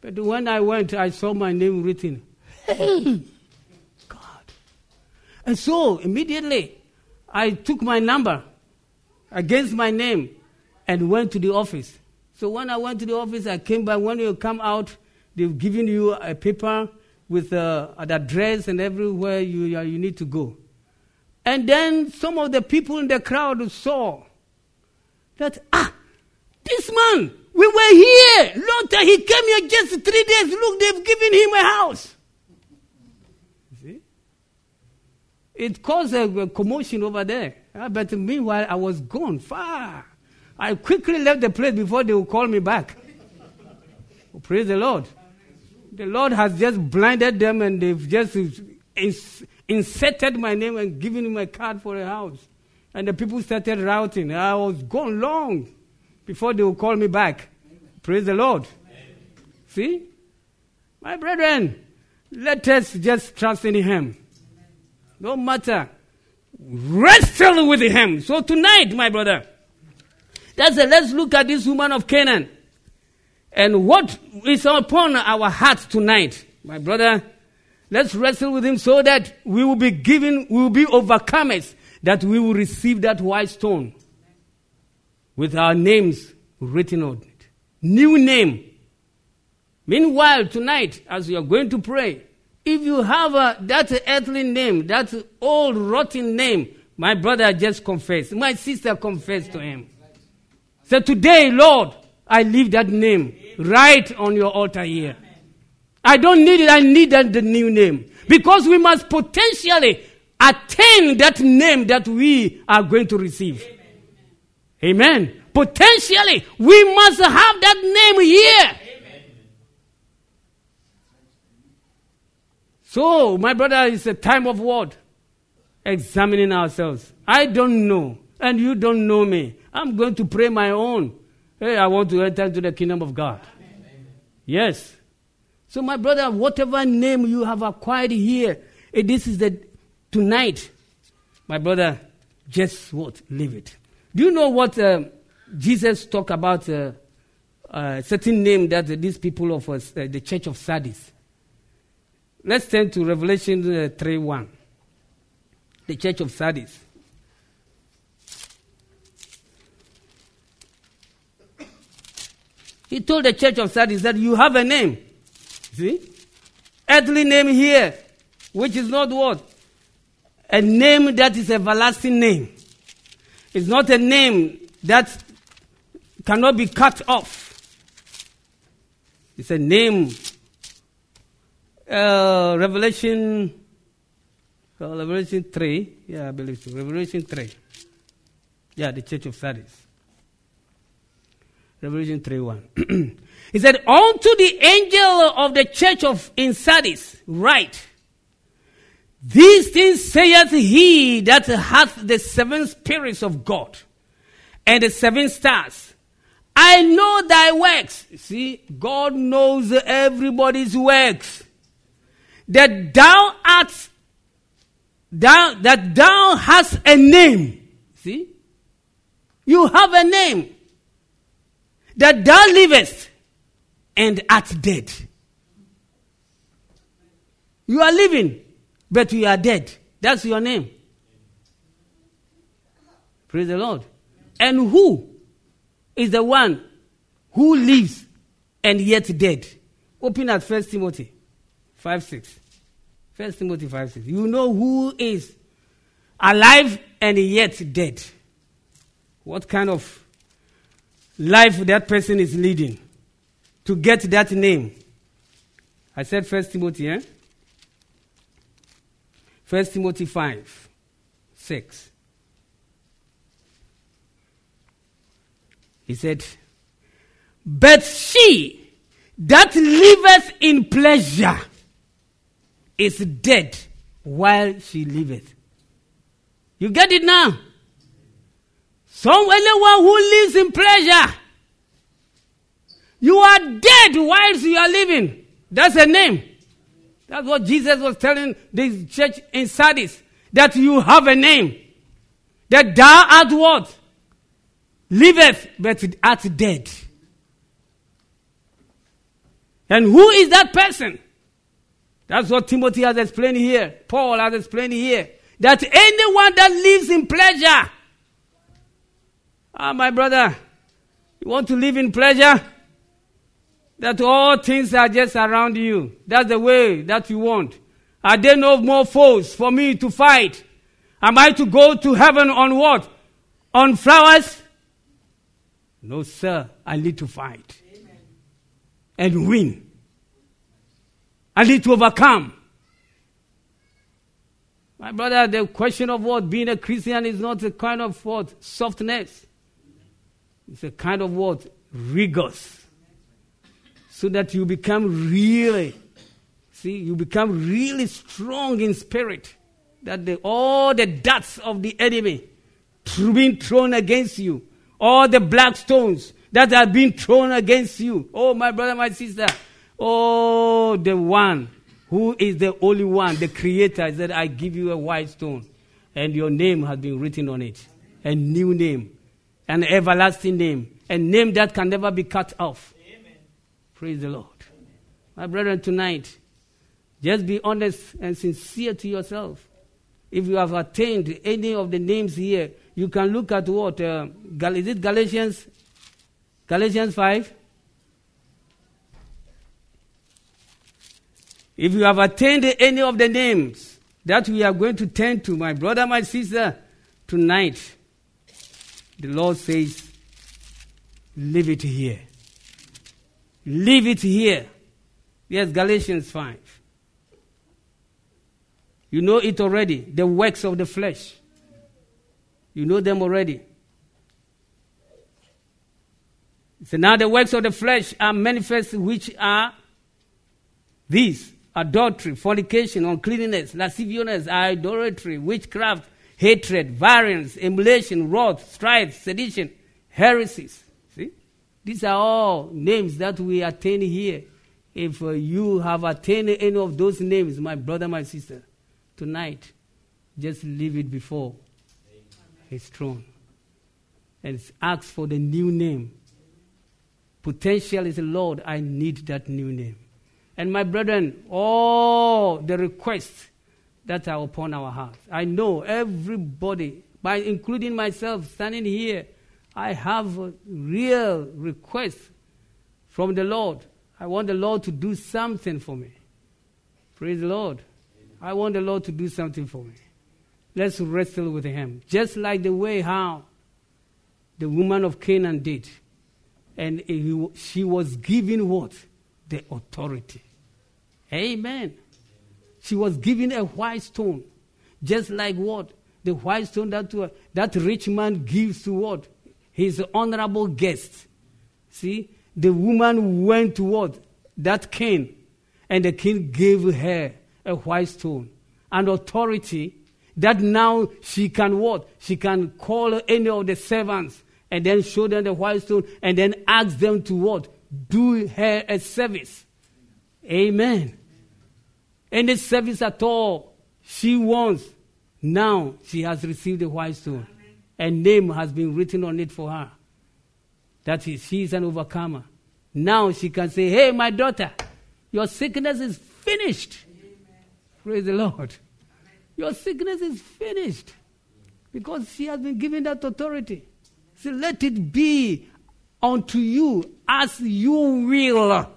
But when I went, I saw my name written. Hey, God. And so immediately, I took my number against my name and went to the office. So when I went to the office, I came back. When you come out, they've given you a paper with uh, an address and everywhere you, uh, you need to go. And then some of the people in the crowd saw that, ah, this man, we were here. Look, he came here just three days. Look, they've given him a house. See? It caused a, a commotion over there. Uh, but meanwhile, I was gone far. I quickly left the place before they would call me back. Oh, praise the Lord. The Lord has just blinded them and they've just ins- inserted my name and given me a card for a house. And the people started routing. I was gone long before they would call me back. Amen. Praise the Lord. Amen. See? My brethren, let us just trust in Him. No matter. Wrestle with Him. So tonight, my brother, that's it. Let's look at this woman of Canaan. And what is upon our hearts tonight, my brother, let's wrestle with Him so that we will be given, we will be overcomers, that we will receive that white stone with our names written on it. New name. Meanwhile, tonight, as you are going to pray, if you have a, that earthly name, that old rotten name, my brother just confessed. My sister confessed to Him. So today, Lord, I leave that name right on your altar here. I don't need it. I need that, the new name. Because we must potentially attain that name that we are going to receive. Amen. Amen. Potentially, we must have that name here. Amen. So, my brother, it's a time of what? Examining ourselves. I don't know, and you don't know me. I'm going to pray my own. Hey, I want to enter into the kingdom of God. Amen. Yes. So, my brother, whatever name you have acquired here, eh, this is the tonight, my brother, just what? Leave it. Do you know what uh, Jesus talked about? Uh, a certain name that uh, these people of us, uh, the church of Sardis. Let's turn to Revelation uh, three one. The church of Sardis. He told the church of Sardis that you have a name. See? Earthly name here, which is not what? A name that is everlasting name. It's not a name that cannot be cut off. It's a name. Uh, Revelation, uh, Revelation three. Yeah, I believe so. Revelation three. Yeah, the church of Sardis. Revelation three one. He said, unto the angel of the church of in Sardis, write, these things saith he that hath the seven spirits of God and the seven stars. I know thy works. See, God knows everybody's works. That thou art, thou, that thou hast a name. See? You have a name. That thou livest and art dead. You are living, but you are dead. That's your name. Praise the Lord. And who is the one who lives and yet dead? Open at First Timothy five six. First Timothy five six. You know who is alive and yet dead. What kind of life that person is leading to get that name. I said First Timothy, eh? First Timothy five, six. He said, but she that liveth in pleasure is dead while she liveth. You get it now? So anyone who lives in pleasure, you are dead whilst you are living. That's a name. That's what Jesus was telling the church in Sardis, that you have a name. That thou art what? Liveth, but art dead. And who is that person? That's what Timothy has explained here. Paul has explained here. That anyone that lives in pleasure. Ah, my brother, you want to live in pleasure? That all things are just around you. That's the way that you want. Are there no more foes for me to fight? Am I to go to heaven on what? On flowers? No, sir. I need to fight. Amen. And win. I need to overcome. My brother, the question of what? Being a Christian is not a kind of what? Softness. It's a kind of what? Rigors. So that you become really, see, you become really strong in spirit. That the, all the darts of the enemy being thrown against you, all the black stones that are being thrown against you. Oh, my brother, my sister. Oh, the one who is the only one, the creator, said, I give you a white stone, and your name has been written on it. A new name, an everlasting name, a name that can never be cut off. Amen. Praise the Lord. Amen. My brethren, tonight, just be honest and sincere to yourself. If you have attained any of the names here, you can look at what? Uh, Gal- is it Galatians? Galatians five? If you have attained any of the names that we are going to turn to, my brother, my sister, tonight, the Lord says, leave it here. Leave it here. Yes, Galatians five. You know it already, the works of the flesh. You know them already. So now the works of the flesh are manifest, which are these: adultery, fornication, uncleanness, lasciviousness, idolatry, witchcraft, hatred, variance, emulation, wrath, strife, sedition, heresies. See? These are all names that we attain here. If uh, you have attained any of those names, my brother, my sister, tonight, just leave it before His throne and ask for the new name. Potential is, Lord, I need that new name. And my brethren, all the requests that are upon our hearts, I know everybody, by including myself standing here, I have a real request from the Lord. I want the Lord to do something for me. Praise the Lord. I want the Lord to do something for me. Let's wrestle with Him. Just like the way how the woman of Canaan did. And he, she was given what? The authority. Amen. She was given a white stone. Just like what? The white stone that, uh, that rich man gives to what? His honorable guest. See? The woman went to what? That king. And the king gave her a white stone, an authority that now she can what? She can call any of the servants and then show them the white stone and then ask them to what? Do her a service. Amen. Any service at all she wants, now she has received the white stone. A name has been written on it for her. That is, she is an overcomer. Now she can say, hey, my daughter, your sickness is finished. Praise the Lord. Amen. Your sickness is finished because she has been given that authority. So let it be unto you as you will. Amen.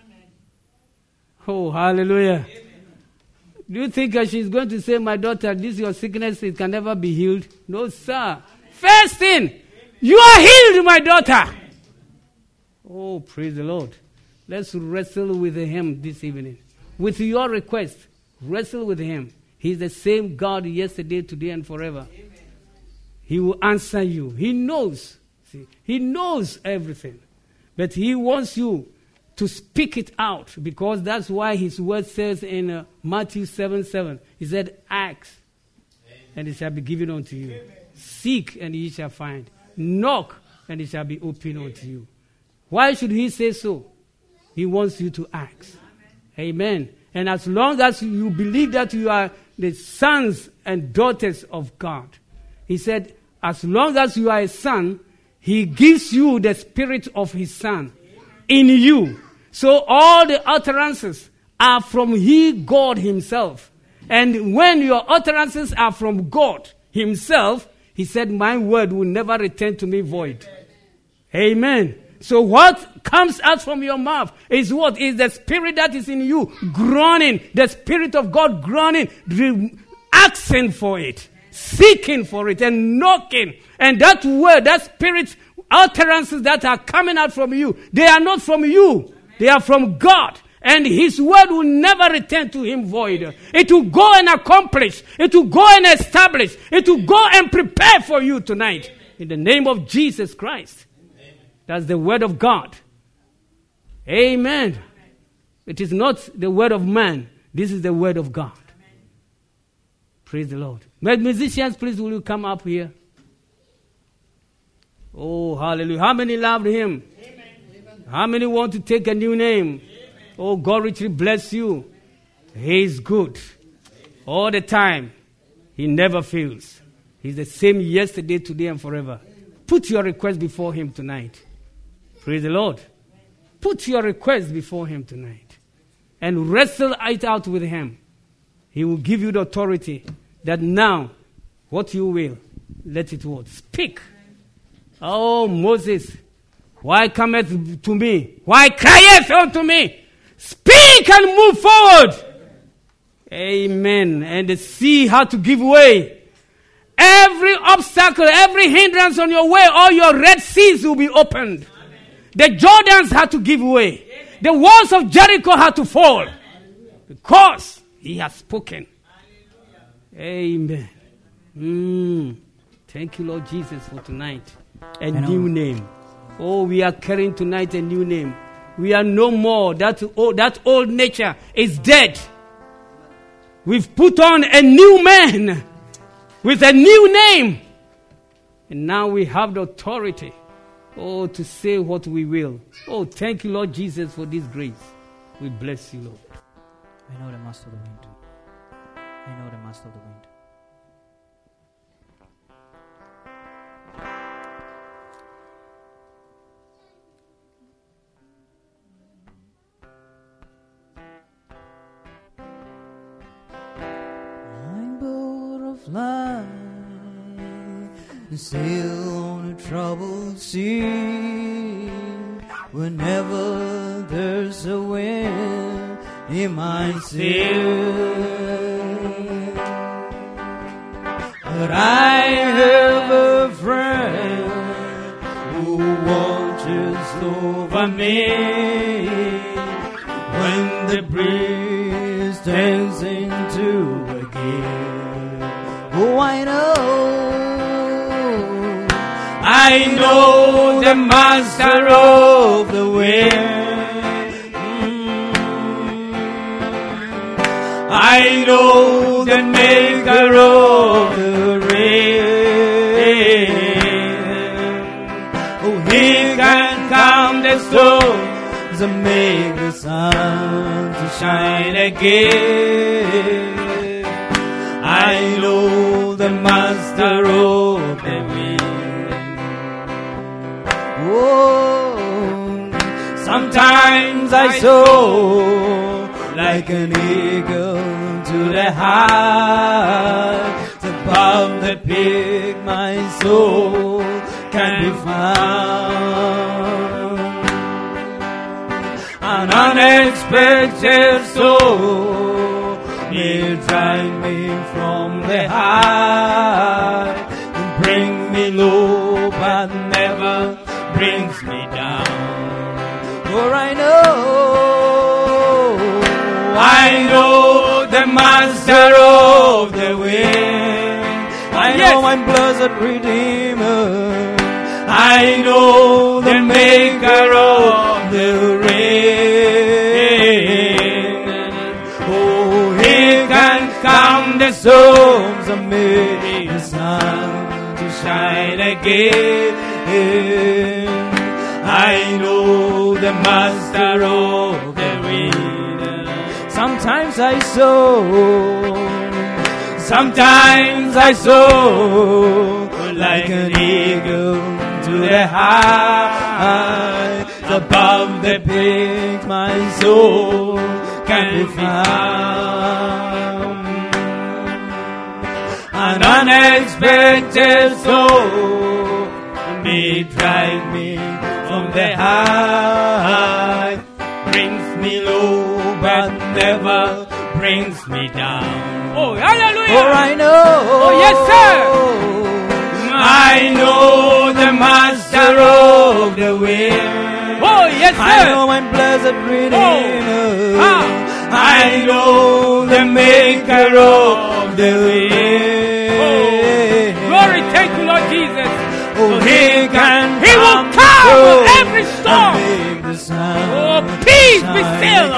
Oh, hallelujah. Amen. Do you think that she's going to say, my daughter, this your sickness, it can never be healed? No, sir. Amen. First thing, Amen. You are healed, my daughter. Amen. Oh, praise the Lord. Let's wrestle with Him this evening. With your request, wrestle with Him. He's the same God yesterday, today, and forever. Amen. He will answer you. He knows. See, He knows everything. But He wants you to speak it out, because that's why His word says in uh, Matthew seven seven, He said, ask, Amen. And it shall be given unto you. Amen. Seek, and ye shall find. Knock, and it shall be opened unto you. Why should He say so? He wants you to ask. Amen. Amen. And as long as you believe that you are the sons and daughters of God, He said, as long as you are a son, He gives you the spirit of His Son in you, So all the utterances are from He, God Himself. And when your utterances are from God Himself, He said, my word will never return to me void. Amen. So what comes out from your mouth is what? Is the Spirit that is in you groaning, the Spirit of God groaning, asking for it, seeking for it, and knocking. And that word, that Spirit utterances that are coming out from you, they are not from you. They are from God. And His word will never return to Him void. It will go and accomplish. It will go and establish. It will go and prepare for you tonight. In the name of Jesus Christ. That's the word of God. Amen. It is not the word of man. This is the word of God. Praise the Lord. Musicians, please will you come up here? Oh, hallelujah. How many loved Him? Amen. How many want to take a new name? Amen. Oh, God richly bless you. He is good. All the time. He never fails. He's the same yesterday, today, and forever. Put your request before Him tonight. Praise the Lord. Put your request before Him tonight. And wrestle it out with Him. He will give you the authority that now, what you will, let it what? Speak. Oh, Moses, why cometh to me? Why crieth unto me? Speak and move forward. Amen. And the sea had to give way. Every obstacle, every hindrance on your way, all your Red Seas will be opened. Amen. The Jordans had to give way. Amen. The walls of Jericho had to fall. Amen. Because He has spoken. Amen. Mm. Thank you, Lord Jesus, for tonight. A new name. Oh, we are carrying tonight a new name. We are no more. That old, that old nature is dead. We've put on a new man with a new name. And now we have the authority, oh, to say what we will. Oh, thank you, Lord Jesus, for this grace. We bless you, Lord. I know the master of the wind. I know the master of the wind. Fly and sail on a troubled sea. Whenever there's a wind in my sail, but I have a friend who watches over me when the breeze turns into a gale. Oh, I know, I know the master of the wind. Mm. I know the maker of the rain. Oh, He can calm the storms and make the sun to shine again. I know the master of the wind. Oh, sometimes I soar like an eagle to the heights. Above the peak my soul can be found. An unexpected soul may drive me from the high and bring me low, but never brings me down. For I know, I know the master of the wind. I yes. know my blessed Redeemer. I know the maker of the rain. Oh, He can calm the storms and make the sun to shine again. I know the master of the wind. Sometimes I soar, sometimes I soar like an eagle to the heights above the peak my soul can be found. An unexpected soul may drive me from the high, brings me low but never brings me down. Oh, hallelujah. For I know, Oh, yes, sir. I know the master of the wind. Oh, yes, sir. I know my blessed Redeemer. Oh. Ah. I know the maker of the wind. Oh, glory, thank you, Lord Jesus. Oh, he can He will come calm through every storm. and make the sun Oh, peace be shine still.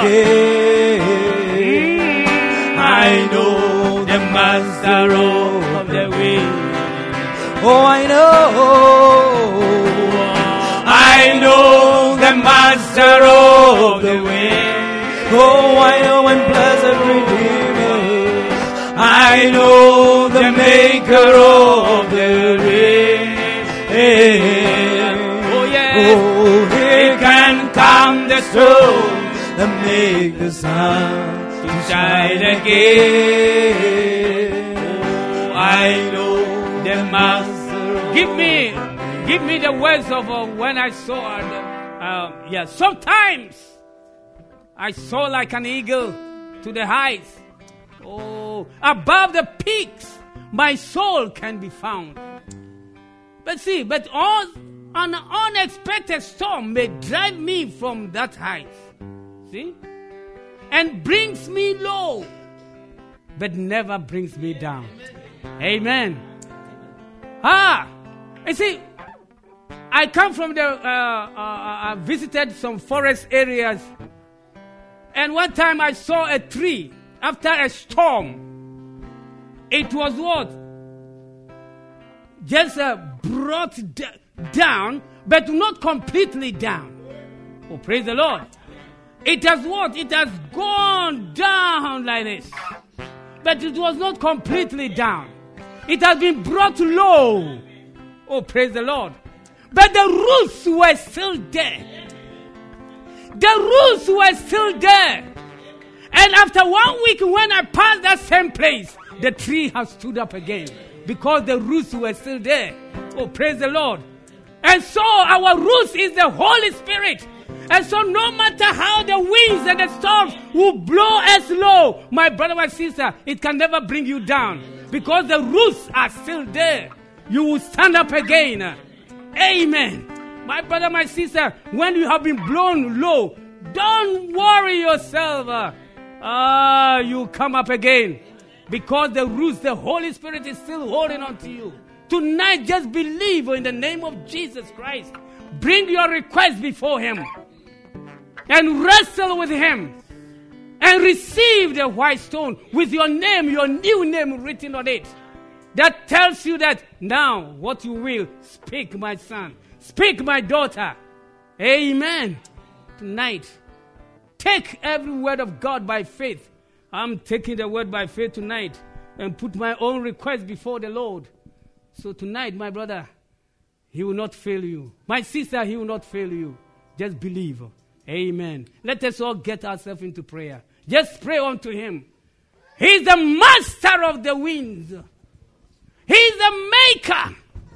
again. I know the master of the wind. Oh, I know, I know the master of the wind. Oh, I know my blessed Redeemer. I know the maker of the wind. Oh, yes. Oh, he can calm the storm and make the sun to shine again. Oh, I know the master. Give me, give me the words of uh, when I saw. Uh, uh, yeah, sometimes I saw like an eagle to the heights. Oh, above the peaks, my soul can be found. But see, but all, an unexpected storm may drive me from that height. See, and brings me low, but never brings me down. Amen. Ah, you see, I come from the, uh, uh, I visited some forest areas. And one time I saw a tree after a storm. It was what? Just uh, brought d- down, but not completely down. Oh, praise the Lord. It has what? It has gone down like this. But it was not completely down. It has been brought low. Oh, praise the Lord. But the roots were still there. The roots were still there. And after one week when I passed that same place, the tree has stood up again. Because the roots were still there. Oh, praise the Lord. And so our roots is the Holy Spirit. And so no matter how the winds and the storms will blow us low, my brother, my sister, it can never bring you down. Because the roots are still there. You will stand up again. Amen. My brother, my sister, when you have been blown low, don't worry yourself. Ah, uh, you come up again. Because the roots, the Holy Spirit is still holding on to you. Tonight, just believe in the name of Jesus Christ. Bring your request before Him. And wrestle with Him. And receive the white stone with your name, your new name written on it. That tells you that now what you will, speak, my son. Speak, my daughter. Amen. Tonight, take every word of God by faith. I'm taking the word by faith tonight and put my own request before the Lord. So tonight, my brother, He will not fail you. My sister, He will not fail you. Just believe. Amen. Let us all get ourselves into prayer. Just pray unto Him. He's the master of the winds. He's the maker.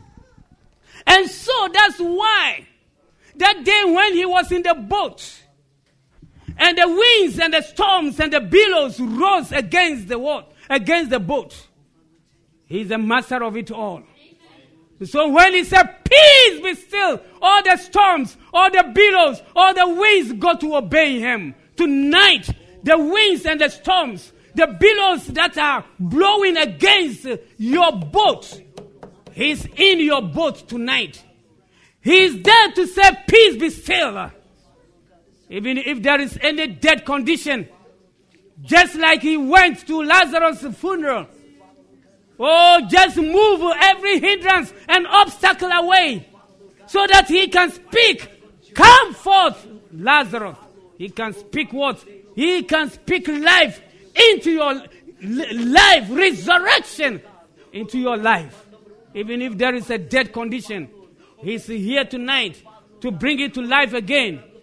And so that's why that day when He was in the boat and the winds and the storms and the billows rose against the what? Against the boat. He's the master of it all. So when He said, peace be still, all the storms, all the billows, all the winds got to obey Him. Tonight, the winds and the storms, the billows that are blowing against your boat, He's in your boat tonight. He's there to say, peace be still. Even if there is any dead condition, just like He went to Lazarus' funeral. Oh, just move every hindrance and obstacle away so that He can speak. Come forth, Lazarus. He can speak what? He can speak life into your life, resurrection into your life. Even if there is a dead condition, He's here tonight to bring it to life again.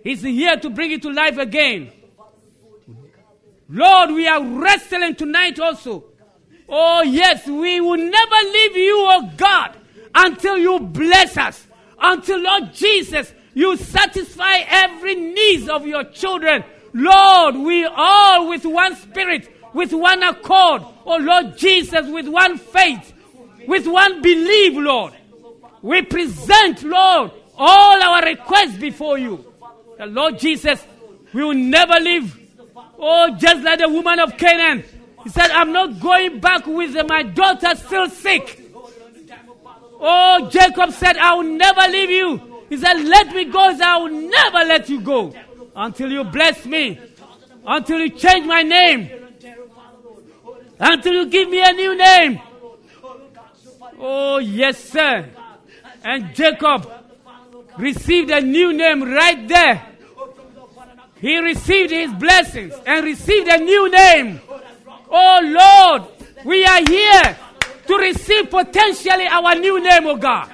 He's here to bring it to life again. Lord, we are wrestling tonight also. Oh yes, we will never leave you, oh God, until you bless us. Until, Lord Jesus, you satisfy every need of your children. Lord, we all with one spirit, with one accord. Oh Lord Jesus, with one faith, with one belief, Lord. We present, Lord, all our requests before you. The Lord Jesus, we will never leave. Oh, just like the woman of Canaan. He said, I'm not going back with my daughter still sick. Oh, Jacob said, I will never leave you. He said, let me go. He said, I will never let you go until you bless me, until you change my name, until you give me a new name. Oh, yes, sir. And Jacob received a new name right there. He received his blessings and received a new name. Oh, Lord, we are here to receive potentially our new name, oh God.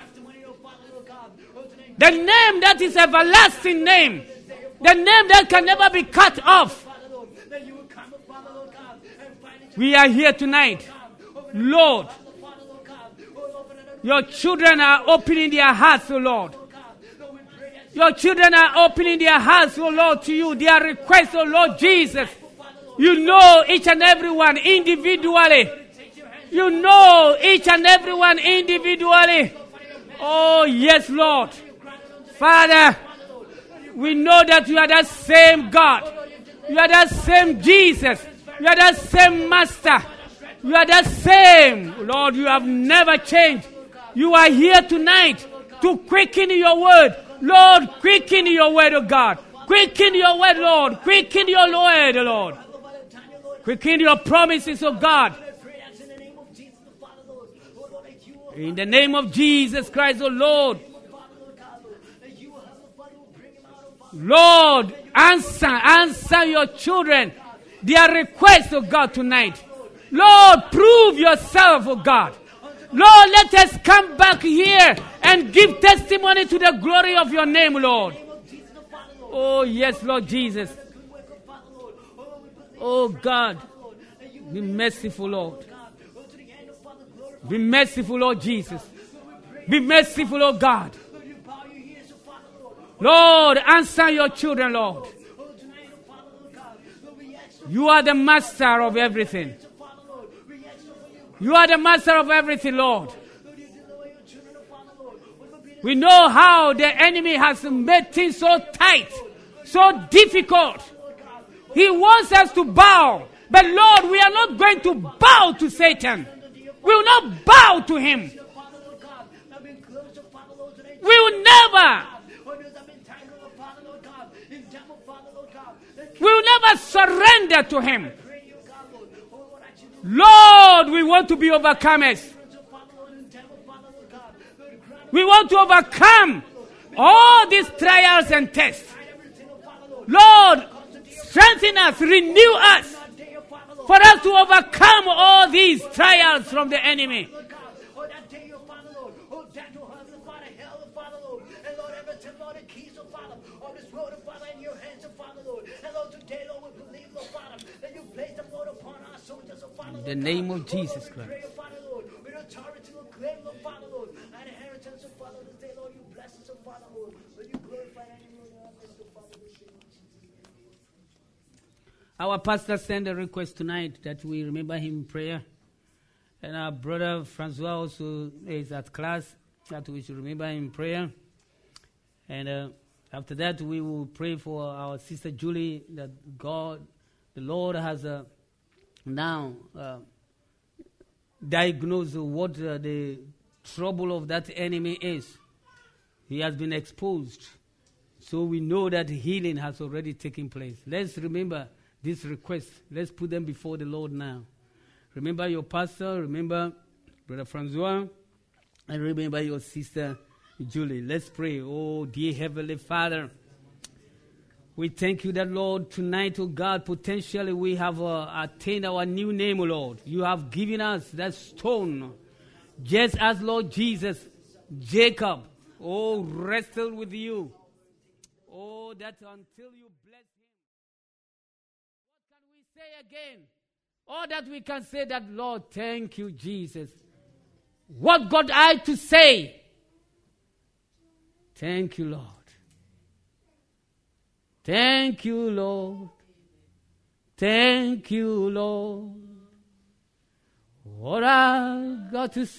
The name that is everlasting name. The name that can never be cut off. We are here tonight. Lord, your children are opening their hearts, oh Lord. Your children are opening their hearts, oh Lord, to you. Their requests, oh Lord Jesus. You know each and every one individually. You know each and every one individually. Oh, yes, Lord. Father, we know that you are that same God. You are that same Jesus. You are that same Master. You are that same. Lord, you have never changed. You are here tonight to quicken your word. Lord, quicken your word, oh God. Quicken your word, Lord. Quicken your word, Lord. Quicken your promises, oh God. In the name of Jesus Christ, oh Lord. Lord, answer, answer your children, their requests, oh God, tonight. Lord, prove yourself, oh God. Lord, let us come back here and give testimony to the glory of your name, Lord. Oh, yes, Lord Jesus. Oh, God. Be merciful, Lord. Be merciful, Lord Jesus. Be merciful, oh God. Lord, answer your children, Lord. You are the master of everything. You are the master of everything, Lord. We know how the enemy has made things so tight, so difficult. He wants us to bow. But Lord, we are not going to bow to Satan. We will not bow to him. We will never. We will never surrender to him. Lord, we want to be overcomers. We want to overcome all these trials and tests. Lord, strengthen us, renew us, for us to overcome all these trials from the enemy. In the name of Jesus Christ. Our pastor sent a request tonight that we remember him in prayer. And our brother Francois also is at class, that we should remember him in prayer. And uh, after that, we will pray for our sister Julie, that God, the Lord has uh, now uh, diagnosed what uh, the trouble of that enemy is. He has been exposed. So we know that healing has already taken place. Let's remember these requests. Let's put them before the Lord now. Remember your pastor, remember Brother Francois, and remember your sister Julie. Let's pray. Oh, dear Heavenly Father, we thank you that, Lord, tonight, oh God, potentially we have uh, attained our new name, oh Lord. You have given us that stone, just as, Lord Jesus, Jacob, oh, wrestled with you. Oh, Oh, that until you bless him. What can we say again? All that we can say that, Lord, thank you, Jesus. What got I to say? Thank you, Lord. Thank you, Lord. Thank you, Lord. What I got to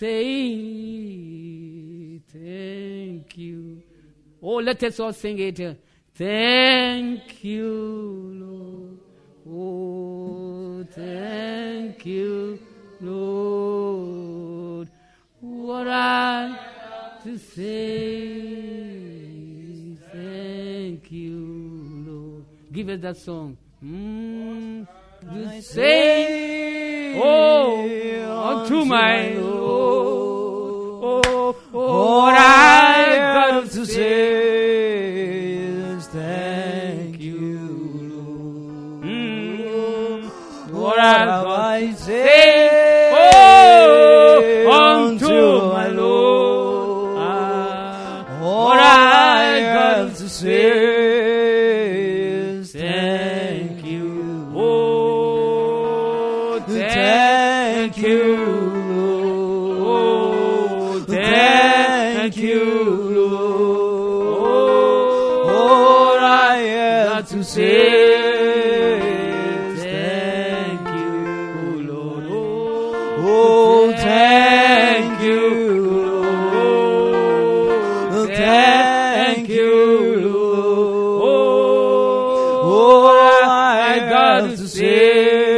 say, thank you. Oh, let us all sing it. Thank you, Lord. Oh, thank you, Lord. What I to say, thank you, Lord. Give us that song. Mm, to say, oh, unto my Lord. Oh, oh, what I got to say is thank you, Lord. Mm, what I say, oh, unto my Lord. Ah, what I got to say. Thank you, Lord. Thank you, Lord. All I have to say is thank you, Lord. Oh, thank you, Lord. Thank you, Lord. All I got to say.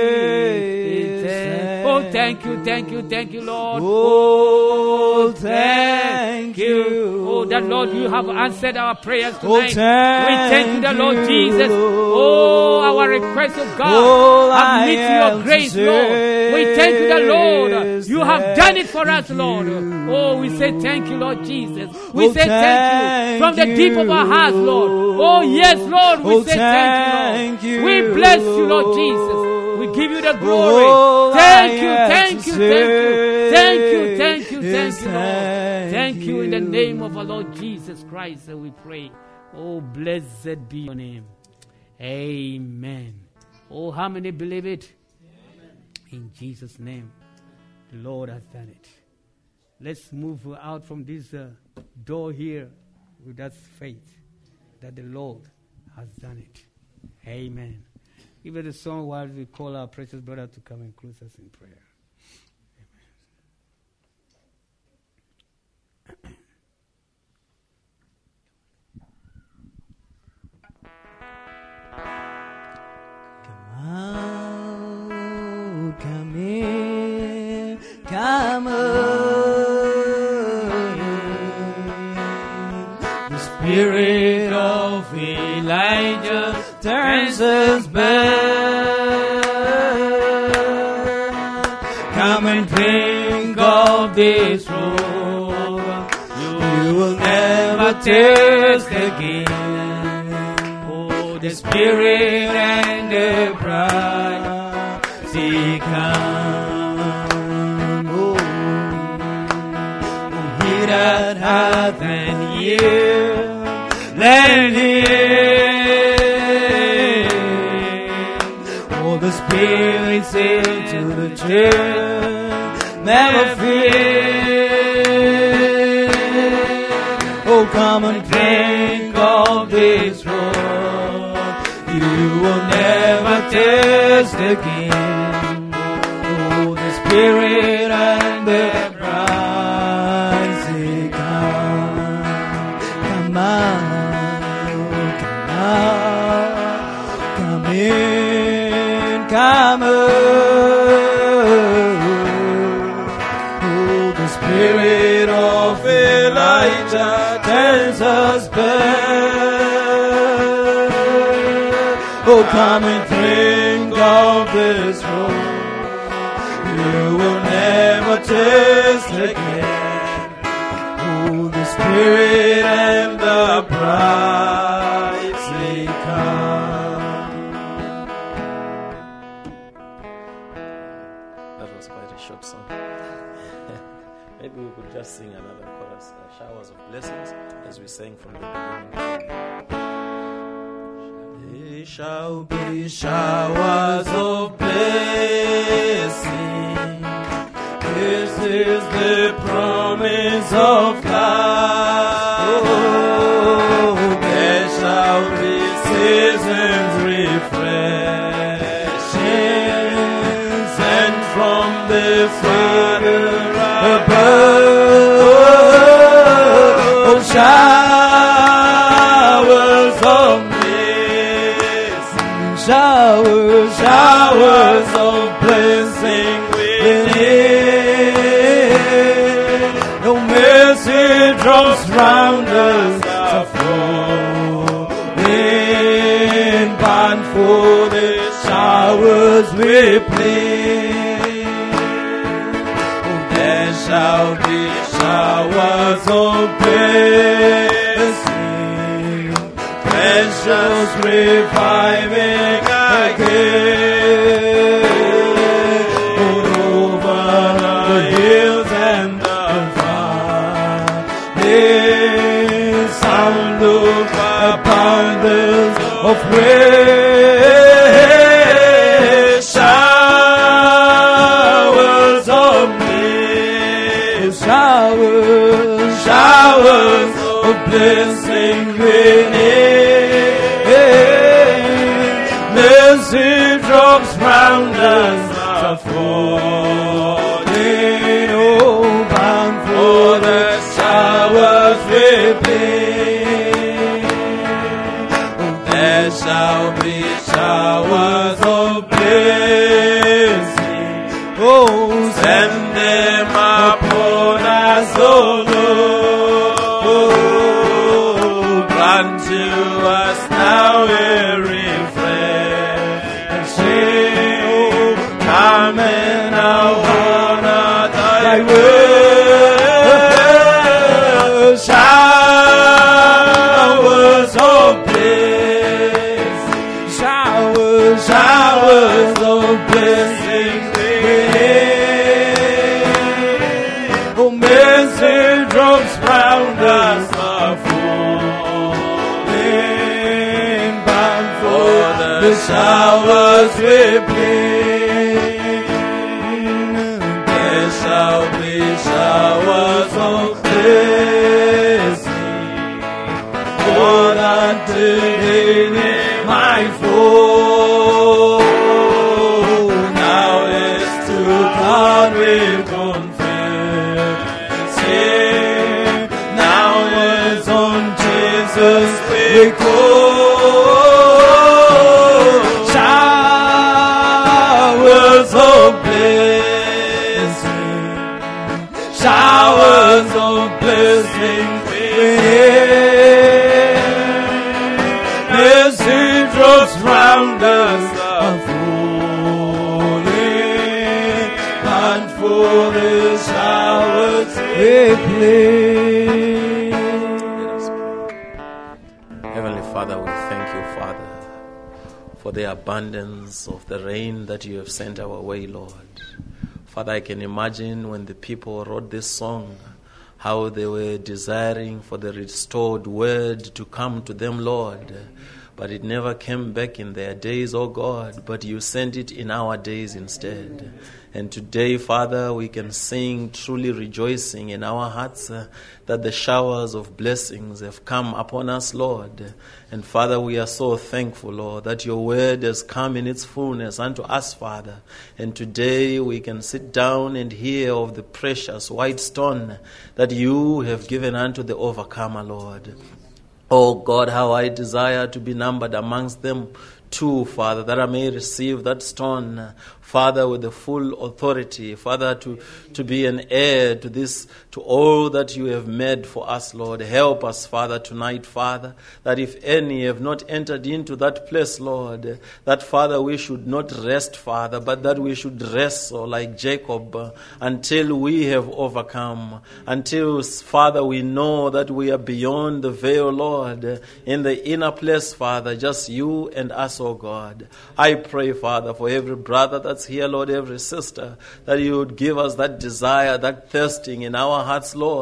Thank you, thank you, thank you, Lord. Oh, thank you. Oh, that Lord, you have answered our prayers tonight. We thank you, the Lord Jesus. Oh, our request of God have met your grace, Lord. We thank you, the Lord. You have done it for us, Lord. Oh, we say thank you, Lord Jesus. We say thank you from the deep of our hearts, Lord. Oh, yes, Lord, we say thank you, Lord. We bless you, Lord Jesus. We give you the glory. Oh, thank you, thank you, thank you, thank you, thank you, thank you, Lord. Thank you in the name of our Lord Jesus Christ that we pray. Oh, blessed be your name. Amen. Oh, how many believe it? In Jesus' name, the Lord has done it. Let's move out from this uh, door here with that faith that the Lord has done it. Amen. Give it a song while we call our precious brother to come and close us in prayer. Come out, come in, come on. The Spirit of Elijah turns us back. Come and drink of this road. You will never thirst again. Oh, the Spirit and the bride, see come. Oh, he that hath an ear, let him. The Spirit said to the church, never fear. Oh, come and drink of this road. You will never thirst again. Oh, the Spirit and the bride say, come, come on, come on, come in. Come on, oh, the Spirit of Elijah tells us back. Oh, come and drink of this road. You will never taste again. Oh, the Spirit and the bride say, come. Short song. Maybe we could just sing another chorus, uh, showers of blessings, as we sang from the beginning. There shall be showers of blessing. This is the promise of God. Oh, there shall be seasons refreshing, sent from the Father above. Oh, showers of blessing, showers, showers of blessing within. No mercy drops round us are falling, bound for the showers we plead. Oh, there shall be showers of blessing, precious reviving again. Oh, over the hills and the valleys, sound of abundance of rain, showers of bliss, showers, showers of blessing within. Mercy drops round us are falling, oh, bound for the showers within. There shall be showers of blessing. Oh, send them upon us, oh Lord. Grant to us now a refreshing. Oh, come and now honor thy word. Showers of blessing, showers, showers of blessing within. Oh, mercy drops round us are falling, bound for the showers we plead. There shall be showers of blessing, more than today might fall. Now is to God we confess. Now is on Jesus we call. Showers of blessing, showers of blessing within. Mercy drops round us are falling, and for the showers we plead. Heavenly Father, we thank you, Father, for the abundance of the rain that you have sent our way, Lord. Father, I can imagine when the people wrote this song, how they were desiring for the restored word to come to them, Lord. But it never came back in their days, oh God, but you sent it in our days instead. And today, Father, we can sing truly rejoicing in our hearts uh, that the showers of blessings have come upon us, Lord. And Father, we are so thankful, Lord, that your word has come in its fullness unto us, Father. And today we can sit down and hear of the precious white stone that you have given unto the overcomer, Lord. Oh God, how I desire to be numbered amongst them too, Father, that I may receive that stone, Father, with the full authority, Father, to, to be an heir to this, to all that you have made for us, Lord. Help us, Father, tonight, Father, that if any have not entered into that place, Lord, that, Father, we should not rest, Father, but that we should wrestle like Jacob uh, until we have overcome, until, Father, we know that we are beyond the veil, Lord, in the inner place, Father, just you and us, oh God. I pray, Father, for every brother that's here, Lord, every sister, that you would give us that desire, that thirsting in our hearts, Lord,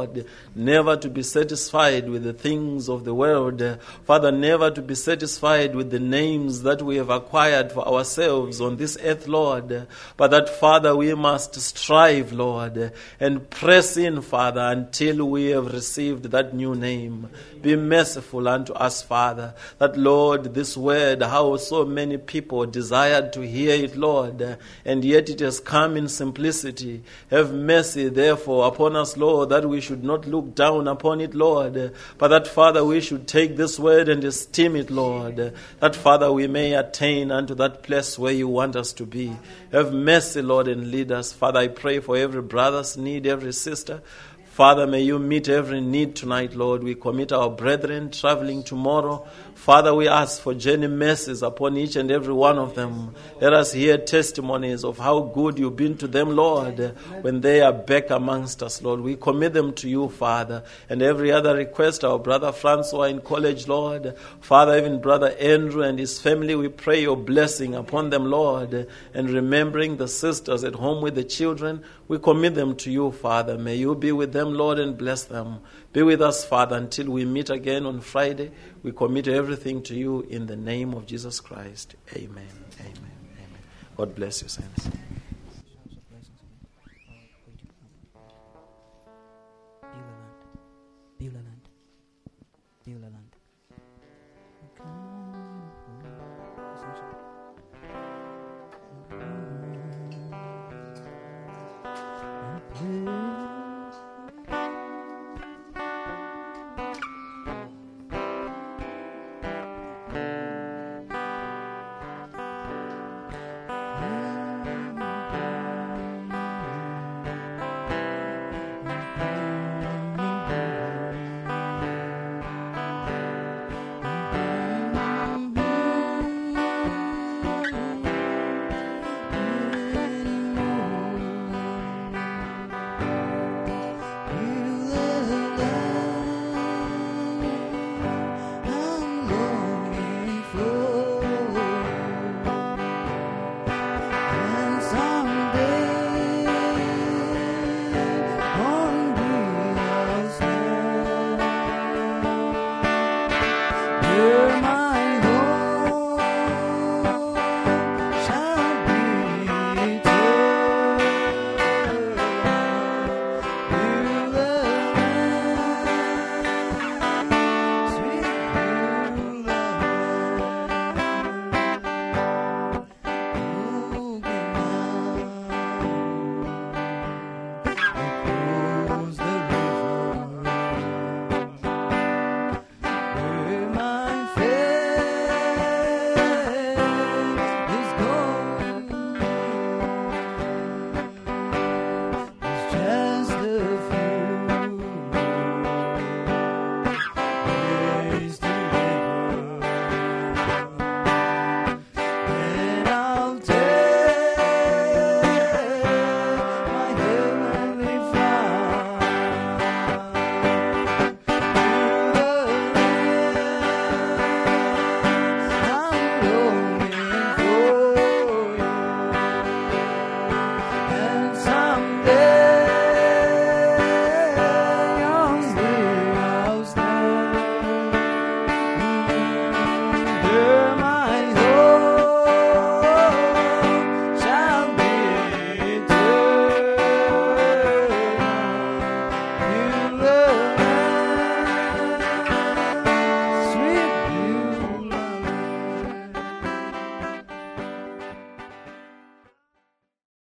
never to be satisfied with the things of the world. Father, never to be satisfied with the names that we have acquired for ourselves on this earth, Lord. But that, Father, we must strive, Lord, and press in, Father, until we have received that new name. Be merciful unto us, Father, that, Lord, this word, how so many people desired to hear it, Lord, and yet it has come in simplicity. Have mercy, therefore, upon us, Lord, that we should not look down upon it, Lord, but that, Father, we should take this word and esteem it, Lord, that, Father, we may attain unto that place where you want us to be. Have mercy, Lord, and lead us. Father, I pray for every brother's need, every sister. Father, may you meet every need tonight, Lord. We commit our brethren traveling tomorrow. Father, we ask for journey mercies upon each and every one of them. Let us hear testimonies of how good you've been to them, Lord, when they are back amongst us, Lord. We commit them to you, Father. And every other request, our brother Francois in college, Lord. Father, even brother Andrew and his family, we pray your blessing upon them, Lord. And remembering the sisters at home with the children, we commit them to you, Father. May you be with them, Lord, and bless them. Be with us, Father, until we meet again on Friday. We commit everything to you in the name of Jesus Christ. Amen. Amen. Amen. God bless you, saints.